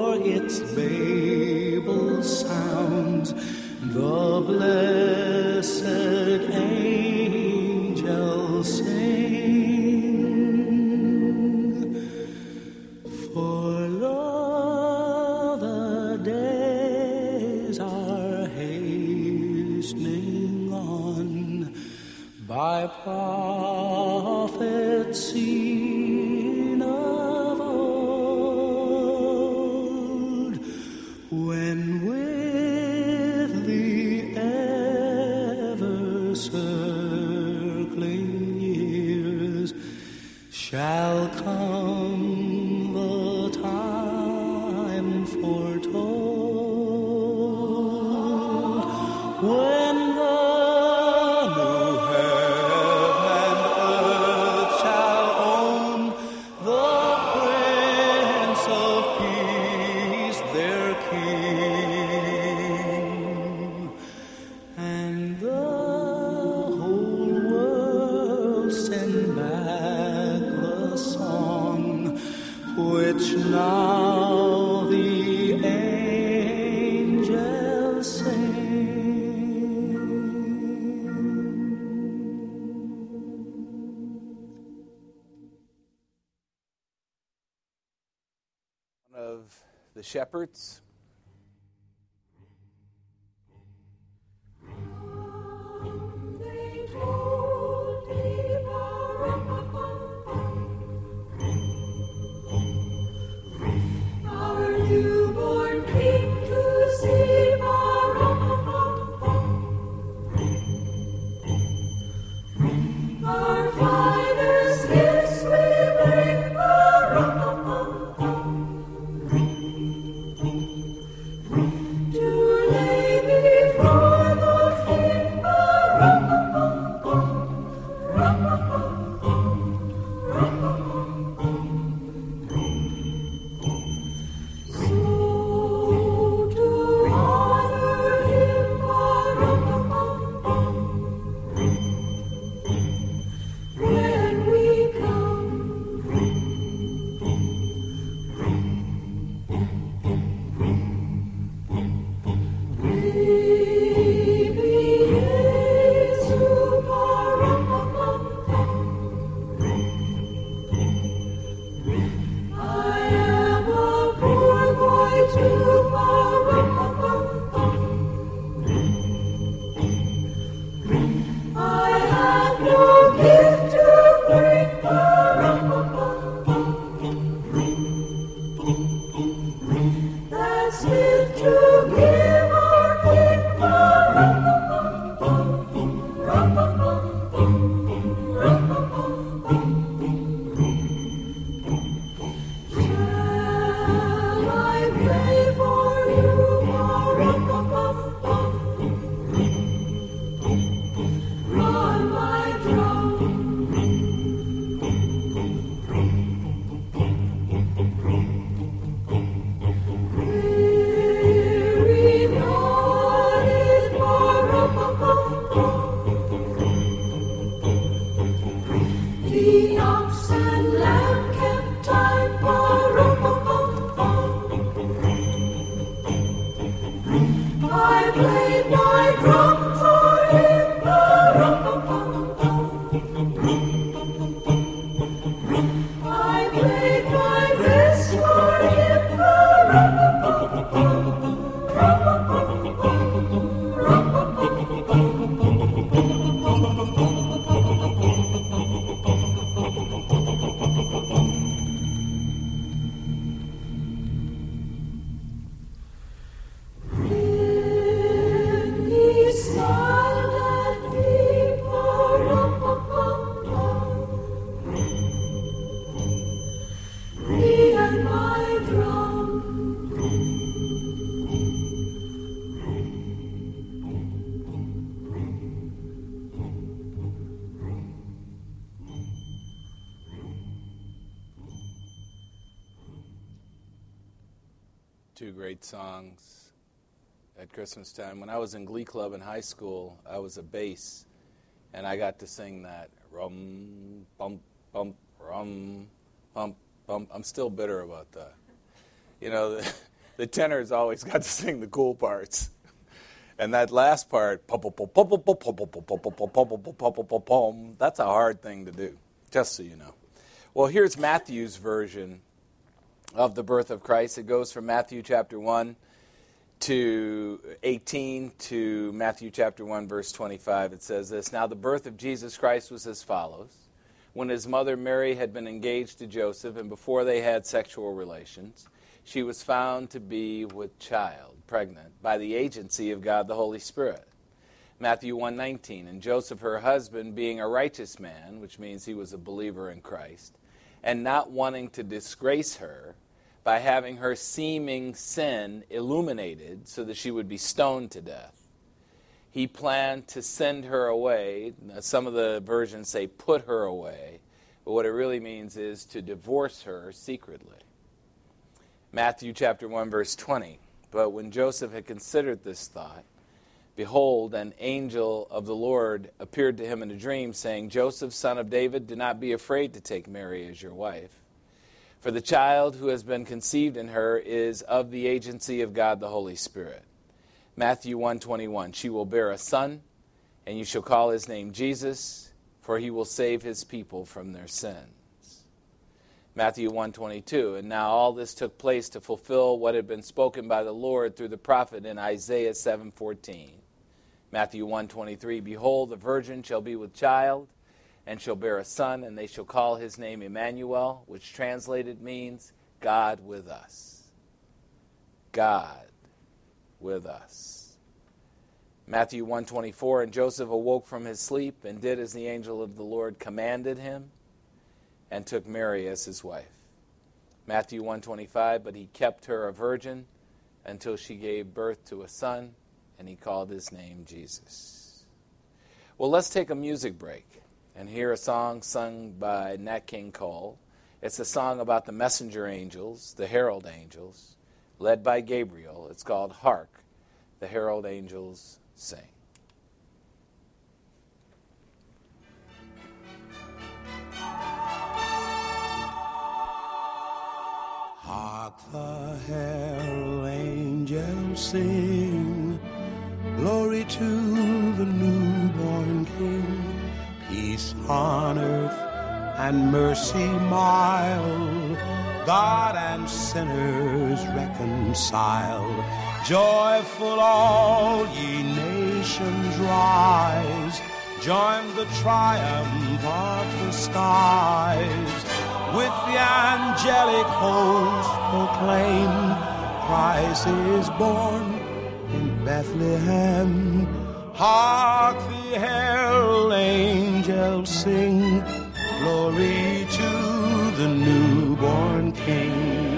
by prophets seen of old, when with the ever-circling years shall come the time foretold, when the new heaven and earth shall own the Prince of Peace, their King, and the whole world send back the song which now the angels sing. One of the shepherds. They told me, our newborn King to see, our finest gifts we bring, to lay before the King, so to honor him, when we come. I am a poor boy too. I have no gift to bring. That's it to give our King. Shall I pray for you, on my drum? Weary not in the ox and lamb kept time. I played my drum for him. I played my best for He smiled at me, me and my drum. Two great songs at Christmas time. When I was in Glee Club in high school, I was a bass, and I got to sing that rum, bump, bump, rum, bump, bump. I'm still bitter about that. You know, the tenors always got to sing the cool parts. And that last part, that's a hard thing to do, just so you know. Well, here's Matthew's version of the birth of Christ. It goes from Matthew chapter 1 to 18 to Matthew chapter 1, verse 25, it says this, "Now the birth of Jesus Christ was as follows. When his mother Mary had been engaged to Joseph, and before they had sexual relations, she was found to be with child, pregnant, by the agency of God the Holy Spirit." Matthew 1:19, "And Joseph, her husband, being a righteous man," which means he was a believer in Christ, "and not wanting to disgrace her by having her seeming sin illuminated so that she would be stoned to death, he planned to send her away." Now, some of the versions say put her away, but what it really means is to divorce her secretly. Matthew chapter 1, verse 20, "But when Joseph had considered this thought, behold, an angel of the Lord appeared to him in a dream, saying, 'Joseph, son of David, do not be afraid to take Mary as your wife. For the child who has been conceived in her is of the agency of God the Holy Spirit.' Matthew 1:21, "She will bear a son, and you shall call his name Jesus, for he will save his people from their sins." Matthew 1:22, "And now all this took place to fulfill what had been spoken by the Lord through the prophet in Isaiah 7:14. Matthew 1:23, "Behold, the virgin shall be with child, and shall bear a son, and they shall call his name Emmanuel," which translated means God with us. God with us. Matthew 1:24, "And Joseph awoke from his sleep and did as the angel of the Lord commanded him, and took Mary as his wife." Matthew 1:25, "But he kept her a virgin until she gave birth to a son, and he called his name Jesus." Well, let's take a music break and hear a song sung by Nat King Cole. It's a song about the messenger angels, the herald angels, led by Gabriel. It's called "Hark, the Herald Angels Sing." Hark the herald angels sing, glory to the newborn King. Peace on earth and mercy mild, God and sinners reconciled. Joyful all ye nations rise, join the triumph of the skies. With the angelic host proclaim, Christ is born in Bethlehem. Hark the herald angels sing, glory to the newborn King.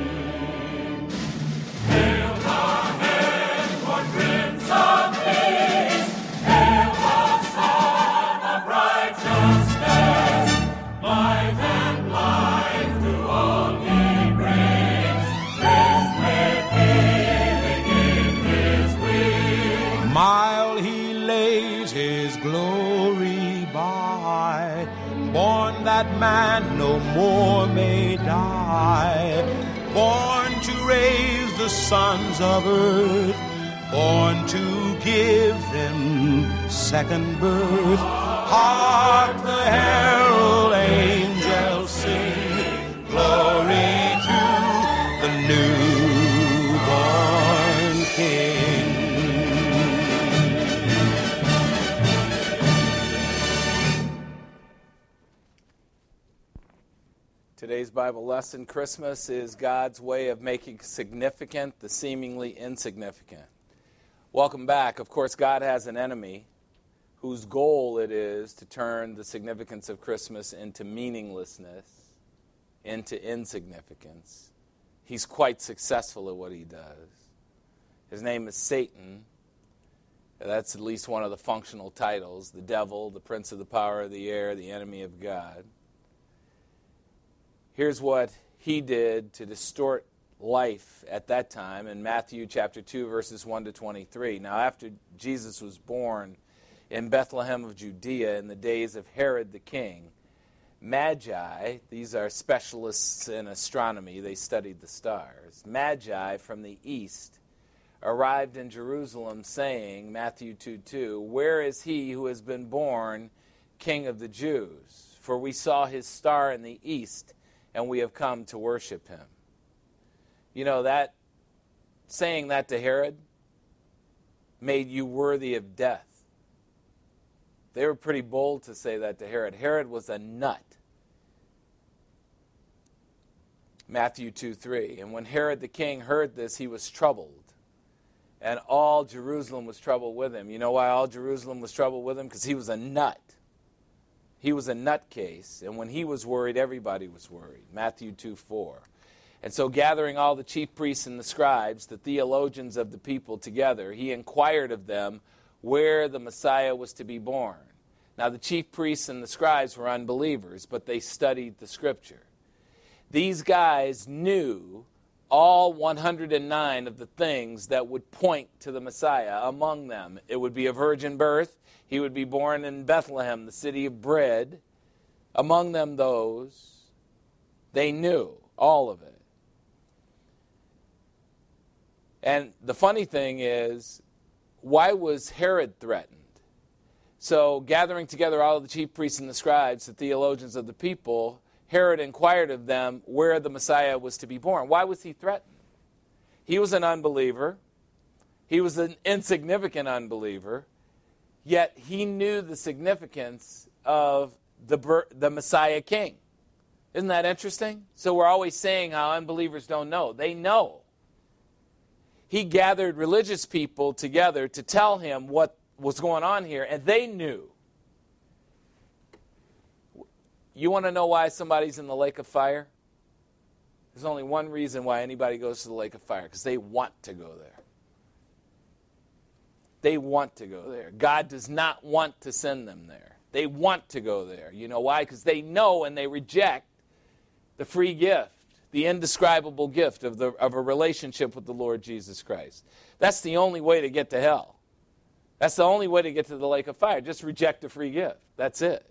Hail the heaven-born Prince of Peace, hail the Son of Righteousness, life and life to all he brings, rest with healing in his wings. Mild he lays his glory by, born that man no more may die, born to raise the sons of earth, born to give them second birth. Hark the herald angels sing, glory to the newborn King. Today's Bible lesson, Christmas is God's way of making significant the seemingly insignificant. Welcome back. Of course, God has an enemy whose goal it is to turn the significance of Christmas into meaninglessness, into insignificance. He's quite successful at what he does. His name is Satan. That's at least one of the functional titles. The devil, the prince of the power of the air, the enemy of God. Here's what he did to distort life at that time in Matthew chapter 2, verses 1 to 23. Now, after Jesus was born in Bethlehem of Judea in the days of Herod the king, Magi, these are specialists in astronomy, they studied the stars, Magi from the east arrived in Jerusalem saying, Matthew 2:2, "Where is he who has been born King of the Jews? For we saw his star in the east, and we have come to worship him." You know, that saying that to Herod made you worthy of death. They were pretty bold to say that to Herod. Herod was a nut. Matthew 2:3. And when Herod the king heard this, he was troubled, and all Jerusalem was troubled with him. You know why all Jerusalem was troubled with him? Because he was a nut. He was a nutcase, and when he was worried, everybody was worried. Matthew 2:4. And so gathering all the chief priests and the scribes, the theologians of the people together, he inquired of them where the Messiah was to be born. Now the chief priests and the scribes were unbelievers, but they studied the Scripture. These guys knew all 109 of the things that would point to the Messiah. Among them, it would be a virgin birth. He would be born in Bethlehem, the city of bread. Among them those, they knew all of it. And the funny thing is, why was Herod threatened? So gathering together all of the chief priests and the scribes, the theologians of the people, Herod inquired of them where the Messiah was to be born. Why was he threatened? He was an unbeliever. He was an insignificant unbeliever. Yet he knew the significance of the Messiah King. Isn't that interesting? So we're always saying how unbelievers don't know. They know. He gathered religious people together to tell him what was going on here, and they knew. You want to know why somebody's in the lake of fire? There's only one reason why anybody goes to the lake of fire, because they want to go there. They want to go there. God does not want to send them there. They want to go there. You know why? Because they know and they reject the free gift, the indescribable gift of a relationship with the Lord Jesus Christ. That's the only way to get to hell. That's the only way to get to the lake of fire. Just reject the free gift. That's it.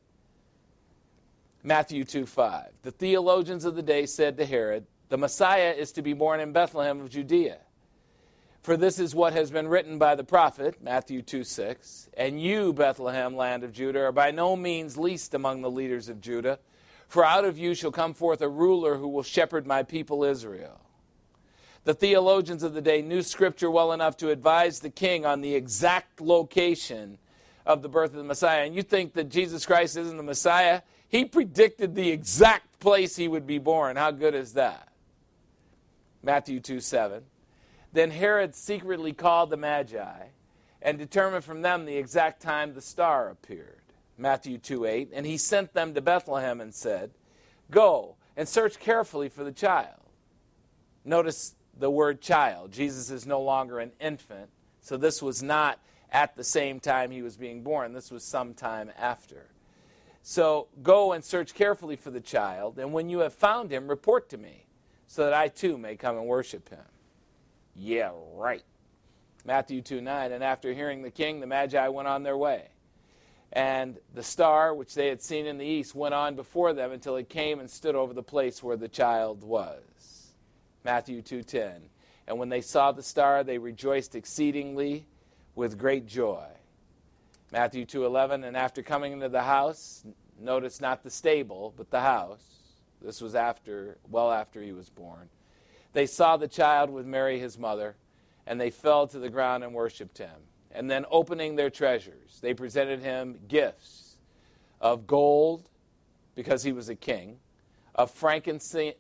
Matthew 2:5. The theologians of the day said to Herod, the Messiah is to be born in Bethlehem of Judea. For this is what has been written by the prophet, Matthew 2:6. And you, Bethlehem, land of Judah, are by no means least among the leaders of Judah. For out of you shall come forth a ruler who will shepherd my people Israel. The theologians of the day knew Scripture well enough to advise the king on the exact location of the birth of the Messiah. And you think that Jesus Christ isn't the Messiah? He predicted the exact place he would be born. How good is that? Matthew 2:7. Then Herod secretly called the Magi and determined from them the exact time the star appeared. Matthew 2:8. And he sent them to Bethlehem and said, go and search carefully for the child. Notice the word child. Jesus is no longer an infant, so this was not at the same time he was being born. This was sometime after. So go and search carefully for the child, and when you have found him, report to me, so that I too may come and worship him. Yeah, right. Matthew 2:9. And after hearing the king, the Magi went on their way. And the star, which they had seen in the east, went on before them until it came and stood over the place where the child was. Matthew 2:10. And when they saw the star, they rejoiced exceedingly with great joy. Matthew 2:11. And after coming into the house, notice not the stable, but the house. This was well after he was born. They saw the child with Mary his mother, and they fell to the ground and worshipped him. And then opening their treasures, they presented him gifts of gold, because he was a king, of frankincense,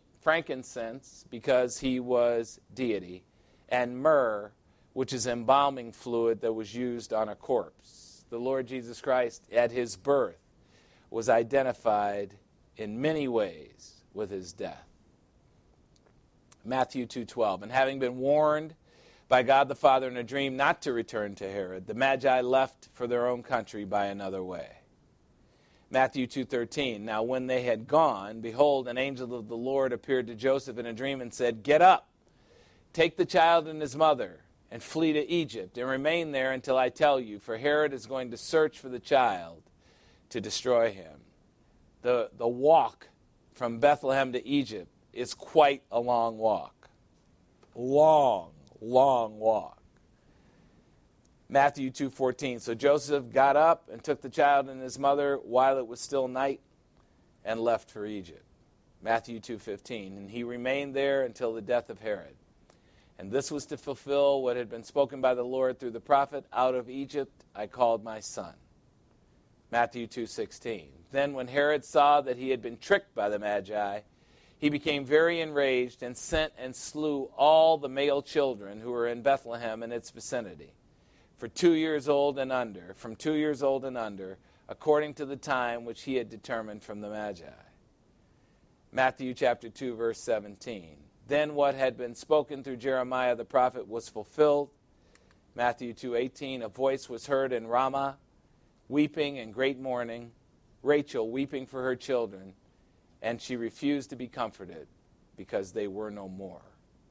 because he was deity, and myrrh, which is embalming fluid that was used on a corpse. The Lord Jesus Christ, at his birth, was identified in many ways with his death. Matthew 2:12. And having been warned by God the Father in a dream not to return to Herod, the Magi left for their own country by another way. Matthew 2:13. Now when they had gone, behold, an angel of the Lord appeared to Joseph in a dream and said, get up, take the child and his mother, and flee to Egypt, and remain there until I tell you, for Herod is going to search for the child to destroy him. The walk from Bethlehem to Egypt is quite a long walk. Long walk. Matthew 2:14. So Joseph got up and took the child and his mother while it was still night and left for Egypt. Matthew 2:15. And he remained there until the death of Herod. And this was to fulfill what had been spoken by the Lord through the prophet, out of Egypt I called my son. Matthew 2:16. Then when Herod saw that he had been tricked by the Magi, he became very enraged and sent and slew all the male children who were in Bethlehem and its vicinity, from 2 years old and under, according to the time which he had determined from the Magi. Matthew chapter 2, verse 17. Then what had been spoken through Jeremiah the prophet was fulfilled. Matthew 2:18. A voice was heard in Ramah, weeping and great mourning, Rachel weeping for her children, and she refused to be comforted because they were no more.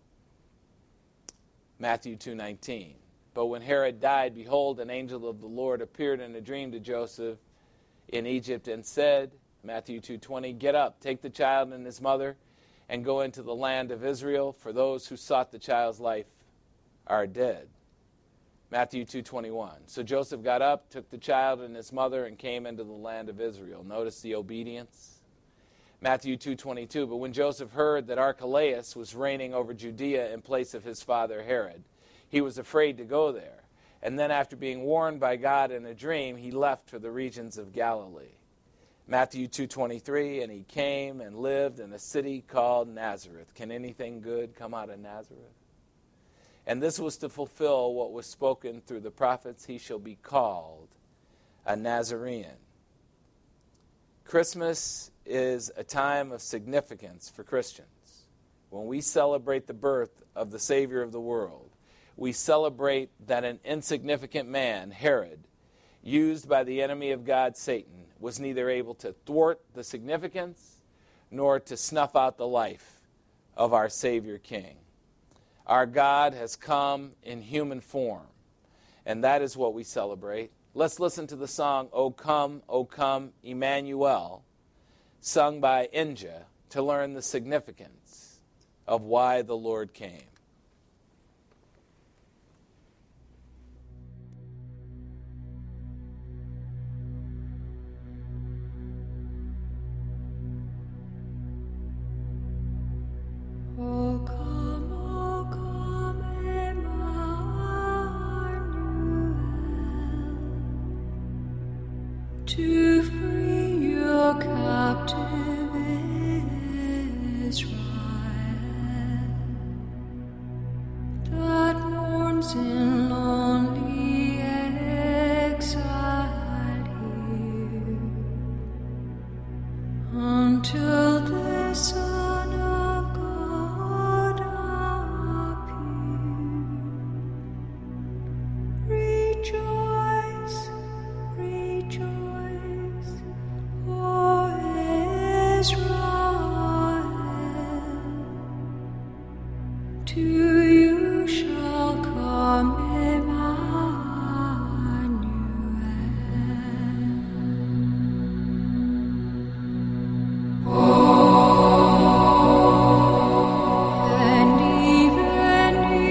Matthew 2:19. But when Herod died, behold, an angel of the Lord appeared in a dream to Joseph in Egypt and said, Matthew 2:20, get up, take the child and his mother, and go into the land of Israel, for those who sought the child's life are dead. Matthew 2:21. So Joseph got up, took the child and his mother, and came into the land of Israel. Notice the obedience. Matthew 2:22. But when Joseph heard that Archelaus was reigning over Judea in place of his father Herod, he was afraid to go there. And then after being warned by God in a dream, he left for the regions of Galilee. Matthew 2:23, and he came and lived in a city called Nazareth. Can anything good come out of Nazareth? And this was to fulfill what was spoken through the prophets, he shall be called a Nazarene. Christmas is a time of significance for Christians. When we celebrate the birth of the Savior of the world, we celebrate that an insignificant man, Herod, used by the enemy of God, Satan, was neither able to thwart the significance nor to snuff out the life of our Savior King. Our God has come in human form, and that is what we celebrate. Let's listen to the song, O Come, Emmanuel, sung by Inja, to learn the significance of why the Lord came. O come, Emmanuel, to free your captive Israel, that mourns in lonely exile here, until the Son of God appear. Rejoice, rejoice, O Israel, to you shall come and even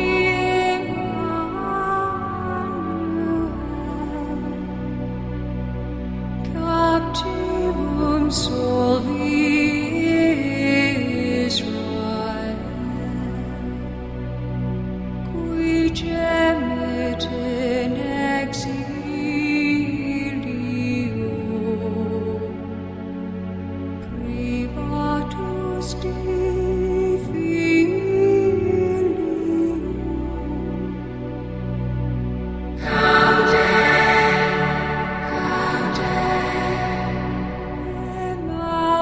Emmanuel, captivum solvi Israel, qui gemit in exilio, privatus Dei filio. Emmanuel,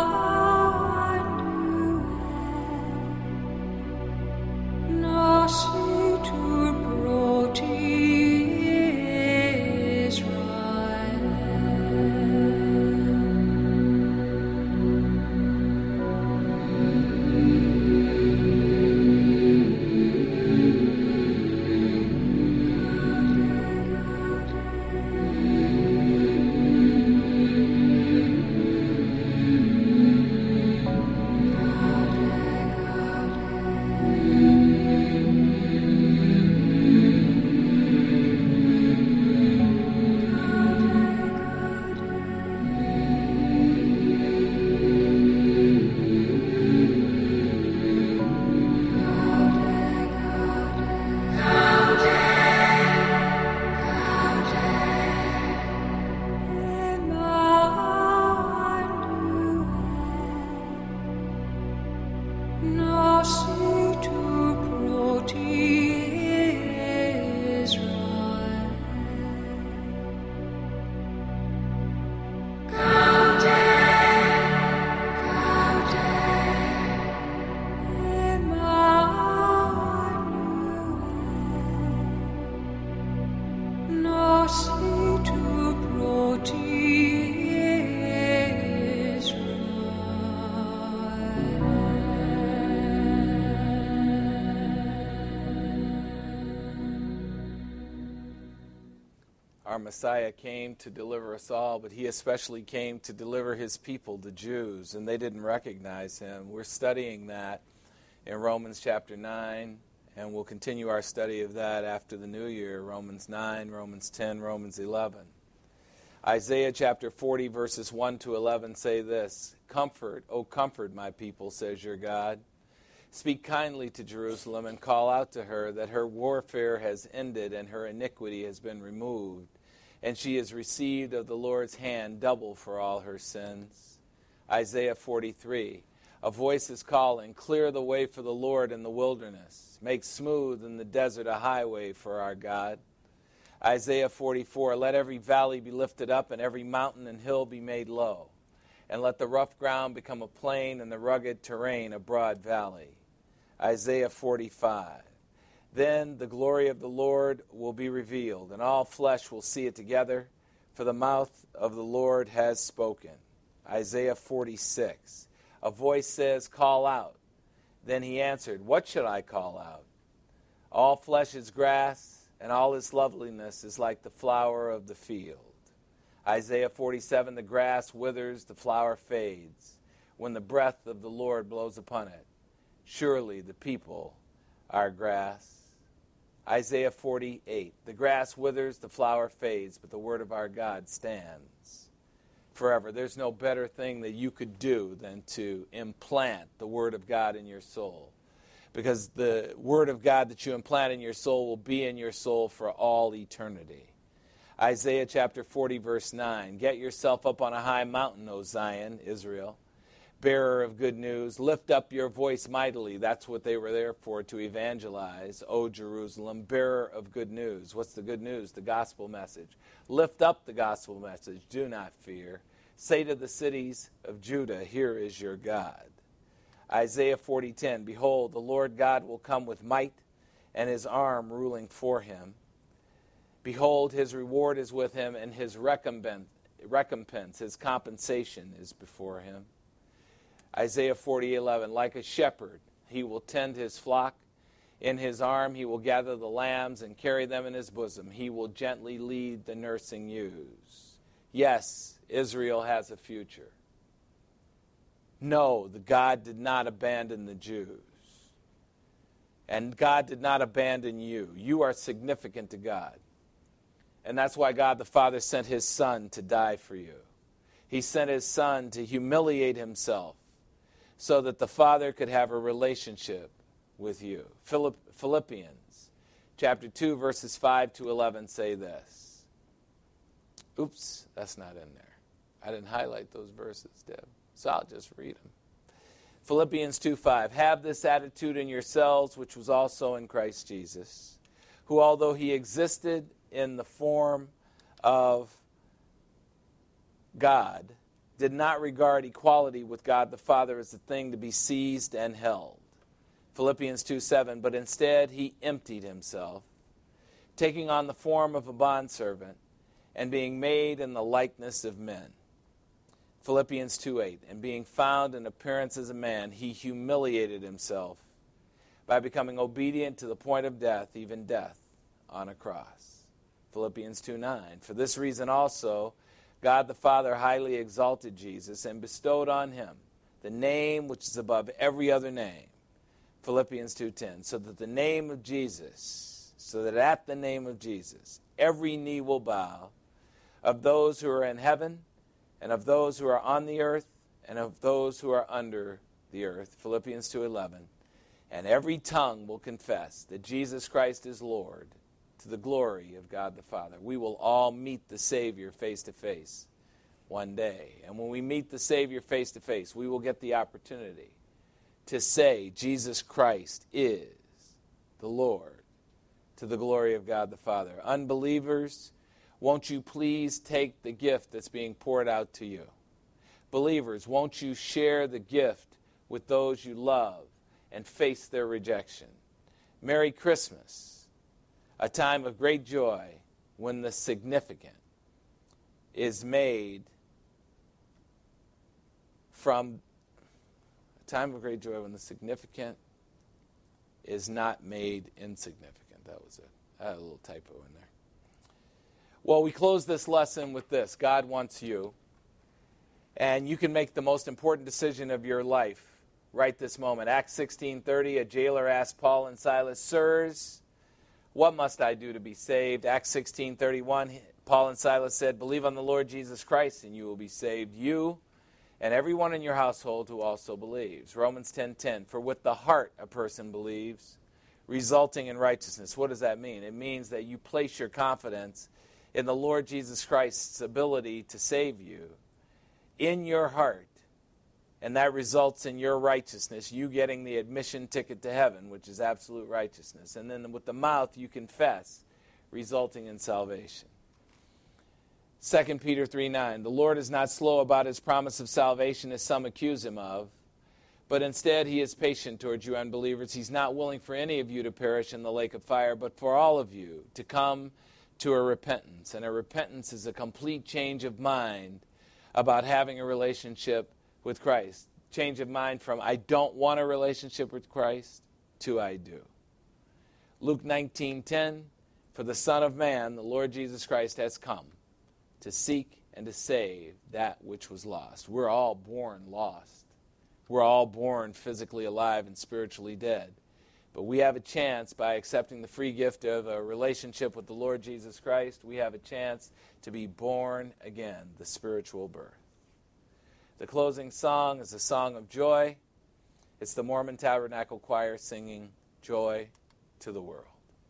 Messiah came to deliver us all, but he especially came to deliver his people, the Jews, and they didn't recognize him. We're studying that in Romans chapter 9, and we'll continue our study of that after the new year, Romans 9, Romans 10, Romans 11. Isaiah chapter 40, verses 1 to 11 say this, "Comfort, O comfort my people, says your God. Speak kindly to Jerusalem and call out to her that her warfare has ended and her iniquity has been removed, and she has received of the Lord's hand double for all her sins." Isaiah 43, "A voice is calling, clear the way for the Lord in the wilderness. Make smooth in the desert a highway for our God." Isaiah 44, "Let every valley be lifted up and every mountain and hill be made low. And let the rough ground become a plain and the rugged terrain a broad valley." Isaiah 45, "Then the glory of the Lord will be revealed, and all flesh will see it together, for the mouth of the Lord has spoken." Isaiah 46, "A voice says, call out. Then he answered, what should I call out? All flesh is grass, and all its loveliness is like the flower of the field." Isaiah 47, "The grass withers, the flower fades, when the breath of the Lord blows upon it. Surely the people are grass." Isaiah 48, "The grass withers, the flower fades, but the word of our God stands forever." There's no better thing that you could do than to implant the word of God in your soul, because the word of God that you implant in your soul will be in your soul for all eternity. Isaiah chapter 40, verse 9, "Get yourself up on a high mountain, O Zion, Israel, bearer of good news. Lift up your voice mightily." That's what they were there for, to evangelize. "O Jerusalem, bearer of good news." What's the good news? The gospel message. Lift up the gospel message. Do not fear. Say to the cities of Judah, here is your God. Isaiah 40:10, "Behold, the Lord God will come with might, and his arm ruling for him. Behold, his reward is with him, and his recompense, his compensation is before him." Isaiah 40:11, "Like a shepherd, he will tend his flock. In his arm he will gather the lambs and carry them in his bosom. He will gently lead the nursing ewes." Yes, Israel has a future. No, God did not abandon the Jews. And God did not abandon you. You are significant to God. And that's why God the Father sent his Son to die for you. He sent his Son to humiliate himself so that the Father could have a relationship with you. Philippians chapter 2, verses 5 to 11 say this. Oops, that's not in there. I didn't highlight those verses, Deb, so I'll just read them. Philippians 2:5, "Have this attitude in yourselves, which was also in Christ Jesus, who, although he existed in the form of God, did not regard equality with God the Father as a thing to be seized and held." Philippians 2:7, "But instead he emptied himself, taking on the form of a bondservant, and being made in the likeness of men." Philippians 2:8, "And being found in appearance as a man, he humiliated himself by becoming obedient to the point of death, even death on a cross." Philippians 2:9, "For this reason also God the Father highly exalted Jesus and bestowed on him the name which is above every other name." Philippians 2:10, "So that at the name of Jesus, every knee will bow, of those who are in heaven, and of those who are on the earth, and of those who are under the earth." Philippians 2:11, "And every tongue will confess that Jesus Christ is Lord, to the glory of God the Father." We will all meet the Savior face to face one day. And when we meet the Savior face to face, we will get the opportunity to say, "Jesus Christ is the Lord, to the glory of God the Father." Unbelievers, won't you please take the gift that's being poured out to you? Believers, won't you share the gift with those you love and face their rejection? Merry Christmas, a time of great joy when the significant is made from a time of great joy when the significant is not made insignificant. That was it. I had a little typo in there. Well, we close this lesson with this. God wants you. And you can make the most important decision of your life right this moment. Acts 16:30, a jailer asked Paul and Silas, "Sirs, what must I do to be saved?" Acts 16:31, Paul and Silas said, "Believe on the Lord Jesus Christ, and you will be saved, you and everyone in your household who also believes." Romans 10:10, for with the heart a person believes, resulting in righteousness. What does that mean? It means that you place your confidence in the Lord Jesus Christ's ability to save you in your heart, and that results in your righteousness, you getting the admission ticket to heaven, which is absolute righteousness. And then with the mouth you confess, resulting in salvation. 2 Peter 3:9, the Lord is not slow about his promise of salvation, as some accuse him of, but instead he is patient towards you unbelievers. He's not willing for any of you to perish in the lake of fire, but for all of you to come to a repentance. And a repentance is a complete change of mind about having a relationship with Christ. Change of mind from I don't want a relationship with Christ to I do. Luke 19:10, for the Son of Man, the Lord Jesus Christ, has come to seek and to save that which was lost. We're all born lost. We're all born physically alive and spiritually dead. But we have a chance, by accepting the free gift of a relationship with the Lord Jesus Christ, we have a chance to be born again, the spiritual birth. The closing song is a song of joy. It's the Mormon Tabernacle Choir singing Joy to the World.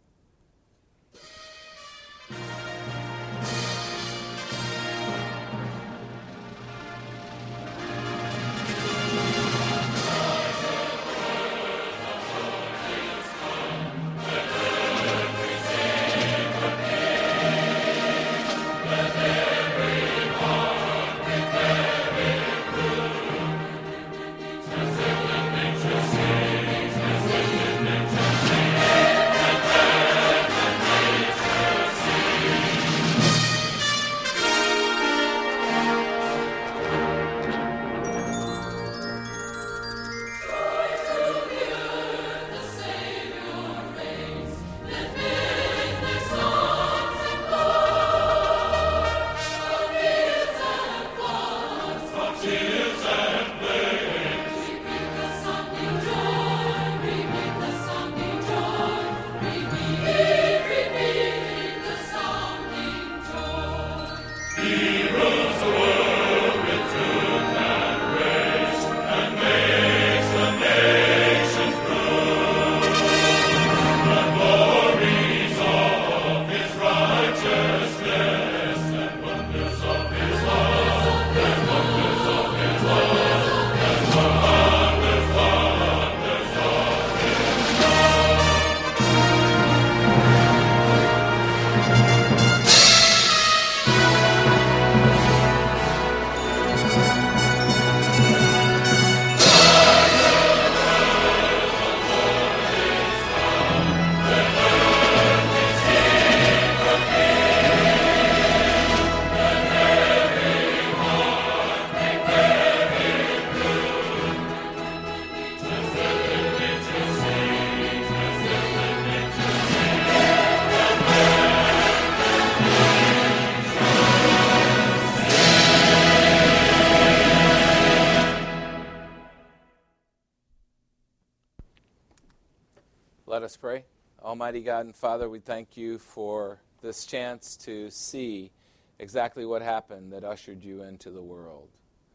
Let us pray. Almighty God and Father, we thank you for this chance to see exactly what happened that ushered you into the world.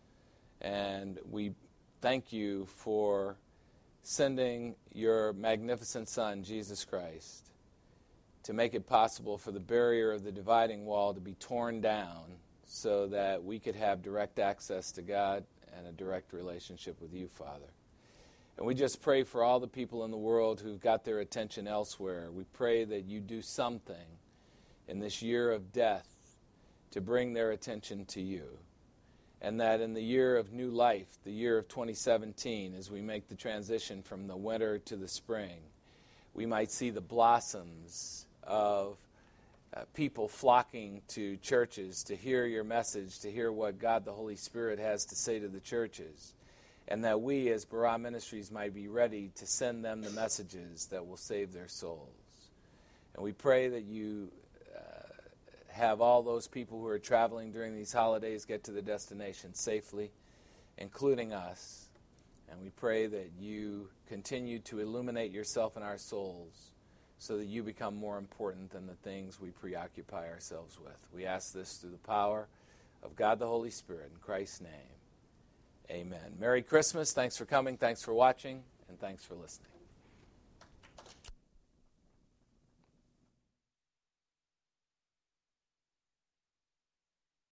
And we thank you for sending your magnificent Son, Jesus Christ, to make it possible for the barrier of the dividing wall to be torn down so that we could have direct access to God and a direct relationship with you, Father. And we just pray for all the people in the world who've got their attention elsewhere. We pray that you do something in this year of death to bring their attention to you. And that in the year of new life, the year of 2017, as we make the transition from the winter to the spring, we might see the blossoms of people flocking to churches to hear your message, to hear what God the Holy Spirit has to say to the churches. And that we as Barah Ministries might be ready to send them the messages that will save their souls. And we pray that you have all those people who are traveling during these holidays get to the destination safely, including us. And we pray that you continue to illuminate yourself in our souls so that you become more important than the things we preoccupy ourselves with. We ask this through the power of God the Holy Spirit. In Christ's name, amen. Merry Christmas. Thanks for coming. Thanks for watching. And thanks for listening.